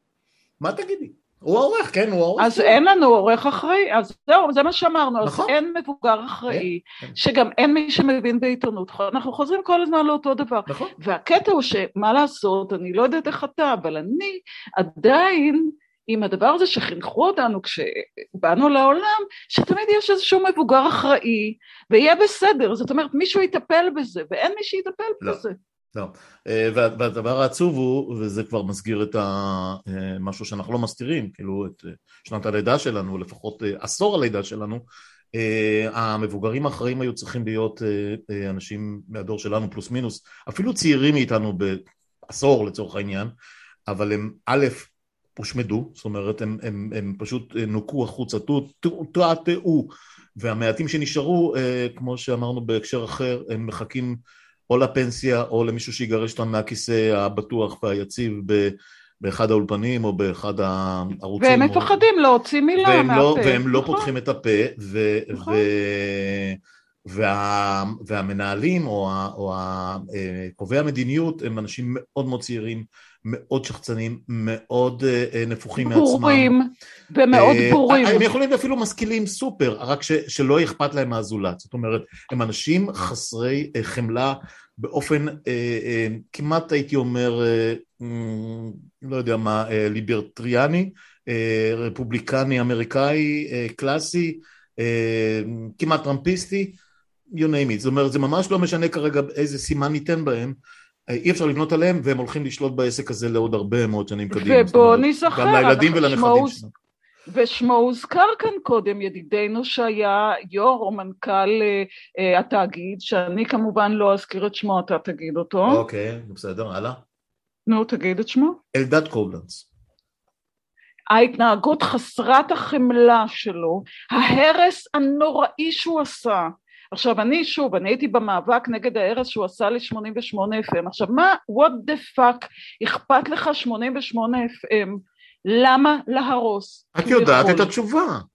A: מה תגידי? הוא העורך, כן, הוא העורך.
B: אז כן. אין לנו עורך אחראי, אז זהו, זה מה שאמרנו, נכון. אז אין מבוגר אחראי, כן, כן. שגם אין מי שמבין בעיתונות, אנחנו חוזרים כל הזמן לאותו דבר. נכון. והקטע הוא שמה לעשות, אני לא יודעת איך אתה, אבל אני עדיין, עם הדבר הזה שחינכו אותנו כשבאנו לעולם, שתמיד יש איזשהו מבוגר אחראי, ויהיה בסדר, זאת אומרת, מישהו יטפל בזה, ואין מי שיטפל לא. בזה.
A: לא, והדבר העצוב הוא, וזה כבר מסגיר את משהו שאנחנו לא מסתירים, כאילו את שנת הלידה שלנו, לפחות עשור הלידה שלנו, המבוגרים האחראים היו צריכים להיות אנשים מהדור שלנו פלוס מינוס, אפילו צעירים מאיתנו בעשור לצורך העניין, אבל הם א' הושמדו, זאת אומרת הם, הם, הם פשוט נוקו החוצה, תעתעו, והמעטים שנשארו, כמו שאמרנו בהקשר אחר, הם מחכים או לפנסיה, או למישהו שיגרש אותם מהכיסא הבטוח והיציב באחד האולפנים, או באחד הערוצים.
B: והם מפחדים או... להוציא מילה
A: והם
B: מהפה.
A: לא, והם לא פותחים את הפה, ו... נכון. ו... וה... והמנהלים, או, ה... או ה... קובעי המדיניות, הם אנשים מאוד מאוד צעירים, מאוד שחצנים, מאוד נפוחים מעצמם.
B: בורים, ומאוד בורים.
A: הם יכולים אפילו משכילים סופר, רק ש... שלא אכפת להם מהזולת. זאת אומרת, הם אנשים חסרי חמלה, באופן כמעט הייתי אומר, לא יודע מה, ליברטריאני, רפובליקני, אמריקאי, קלאסי, כמעט טראמפיסטי, you name it. זאת אומרת, זה ממש לא משנה כרגע איזה סימן ניתן בהם, אי אפשר לבנות עליהם, והם הולכים לשלוט בעסק הזה לעוד הרבה מאוד שנים קדימה.
B: ובוא נזכר,
A: גם לילדים ולנכדים שלנו.
B: ושמו הוזכר כאן קודם, ידידנו שהיה יו"ר או מנכ"ל אה, התאגיד, שאני כמובן לא אזכיר את שמו, אתה תגיד אותו.
A: אוקיי, בסדר, הלאה.
B: נו, תגיד את שמו.
A: אלדד קובלנץ.
B: ההתנהגות חסרת החמלה שלו, ההרס הנוראי שהוא עשה, עכשיו אני שוב, אני הייתי במאבק נגד ההרס שהוא עשה ל-שמונים ושמונה אף אם, עכשיו מה, what the fuck, אכפת לך שמונים ושמונה אף אם, למה להרוס?
A: את יודעת את התשובה.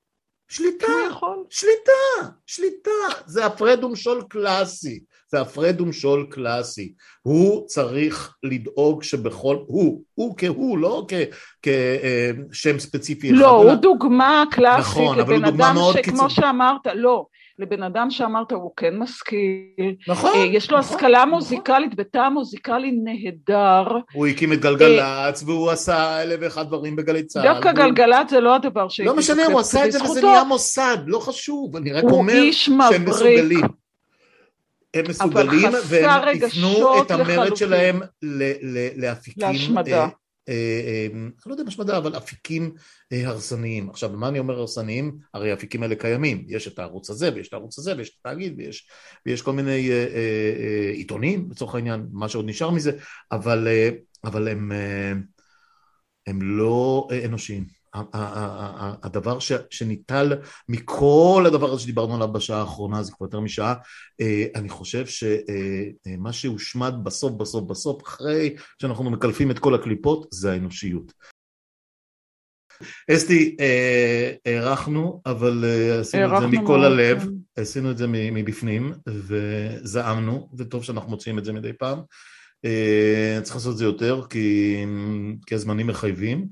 A: שליטה, שליטה, שליטה, זה הפרד ומשול קלאסי, זה הפרד ומשול קלאסי, הוא צריך לדאוג שבכל, הוא, הוא כהוא, לא כשם ספציפי אחד.
B: לא, הוא דוגמה קלאסית,
A: נכון, אבל הוא דוגמה מאוד קיצונית.
B: כמו שאמרת, לא, לבן אדם שאמרת הוא כן משכיל,
A: נכון,
B: יש לו השכלה מוזיקלית, בטעם מוזיקלי נהדר.
A: הוא הקים את גלגלץ, והוא עשה אלף ואחד דברים בגלי צהל.
B: דווקא גלגלץ זה לא הדבר שהייתי
A: לא משנה, הוא עשה את זה וזה נהיה מוסד, לא חשוב, אני רק אומר שהם מסוגלים. הם מסוגלים והם יפנו את המרד שלהם להפיקים,
B: להשמדה.
A: אני לא יודע משמדה, אבל אפיקים הרסניים. עכשיו, מה אני אומר הרסניים? הרי האפיקים האלה קיימים. יש את הערוץ הזה, ויש את הערוץ הזה, ויש את התאגיד, ויש, ויש כל מיני אה, אה, עיתונים, לצורך העניין, מה שעוד נשאר מזה, אבל, אה, אבל הם, אה, הם לא אנושיים. הדבר שניטל מכל הדבר הזה שדיברנו עליו בשעה האחרונה, זה כבר יותר משעה, אני חושב שמה שהושמד בסוף בסוף בסוף, אחרי שאנחנו מקלפים את כל הקליפות, זה האנושיות. אסתי, הערכנו, אבל עשינו את זה מכל הלב, עשינו את זה מבפנים, וזעמנו, וטוב שאנחנו מוצאים את זה מדי פעם. צריך לעשות את זה יותר, כי הזמנים מחייבים,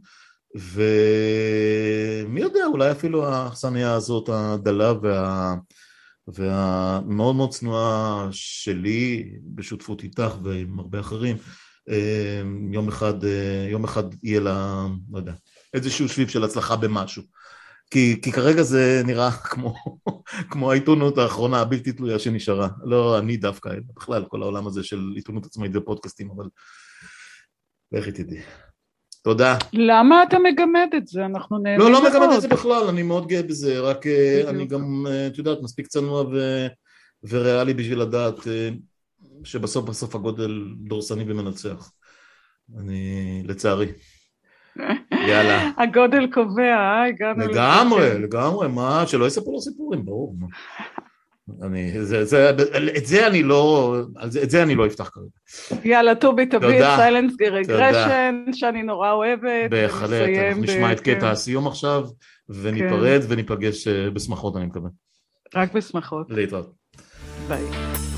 A: ומי יודע, אולי אפילו האכסניה הזאת הדלה וה... והמאוד מאוד צנועה שלי, בשותפות איתך ועם הרבה אחרים, יום אחד, יום אחד יהיה לה, לא יודע, איזשהו שביב של הצלחה במשהו. כי, כי כרגע זה נראה כמו, כמו העיתונות האחרונה הבלתי תלויה שנשארה. לא אני דווקא, בכלל כל העולם הזה של עיתונות עצמאית ופודקאסטים, אבל איך תדעי. תודה.
B: למה אתה מגמד את זה? אנחנו נהנים מאוד.
A: לא, לא מגמד את זה בכלל, אני מאוד גאה בזה, רק אני גם, את יודעת, מספיק צנוע ו... וריאלי בשביל לדעת שבסוף בסוף הגודל דורסני ומנצח. אני, לצערי. יאללה.
B: הגודל קובע, אה?
A: לגמרי, לגמרי, מה, שלא יספרו לו סיפורים, ברור. אני, זה, זה, את זה אני לא, את זה אני לא אפתח כרגע.
B: יאללה, טובי, תביא את סיילנס רגרשן, שאני נורא אוהבת.
A: בהחלט, אנחנו נשמע את קטע הסיום עכשיו, וניפרד וניפגש בשמחות, אני מקווה.
B: רק בשמחות.
A: להתראות.
B: ביי.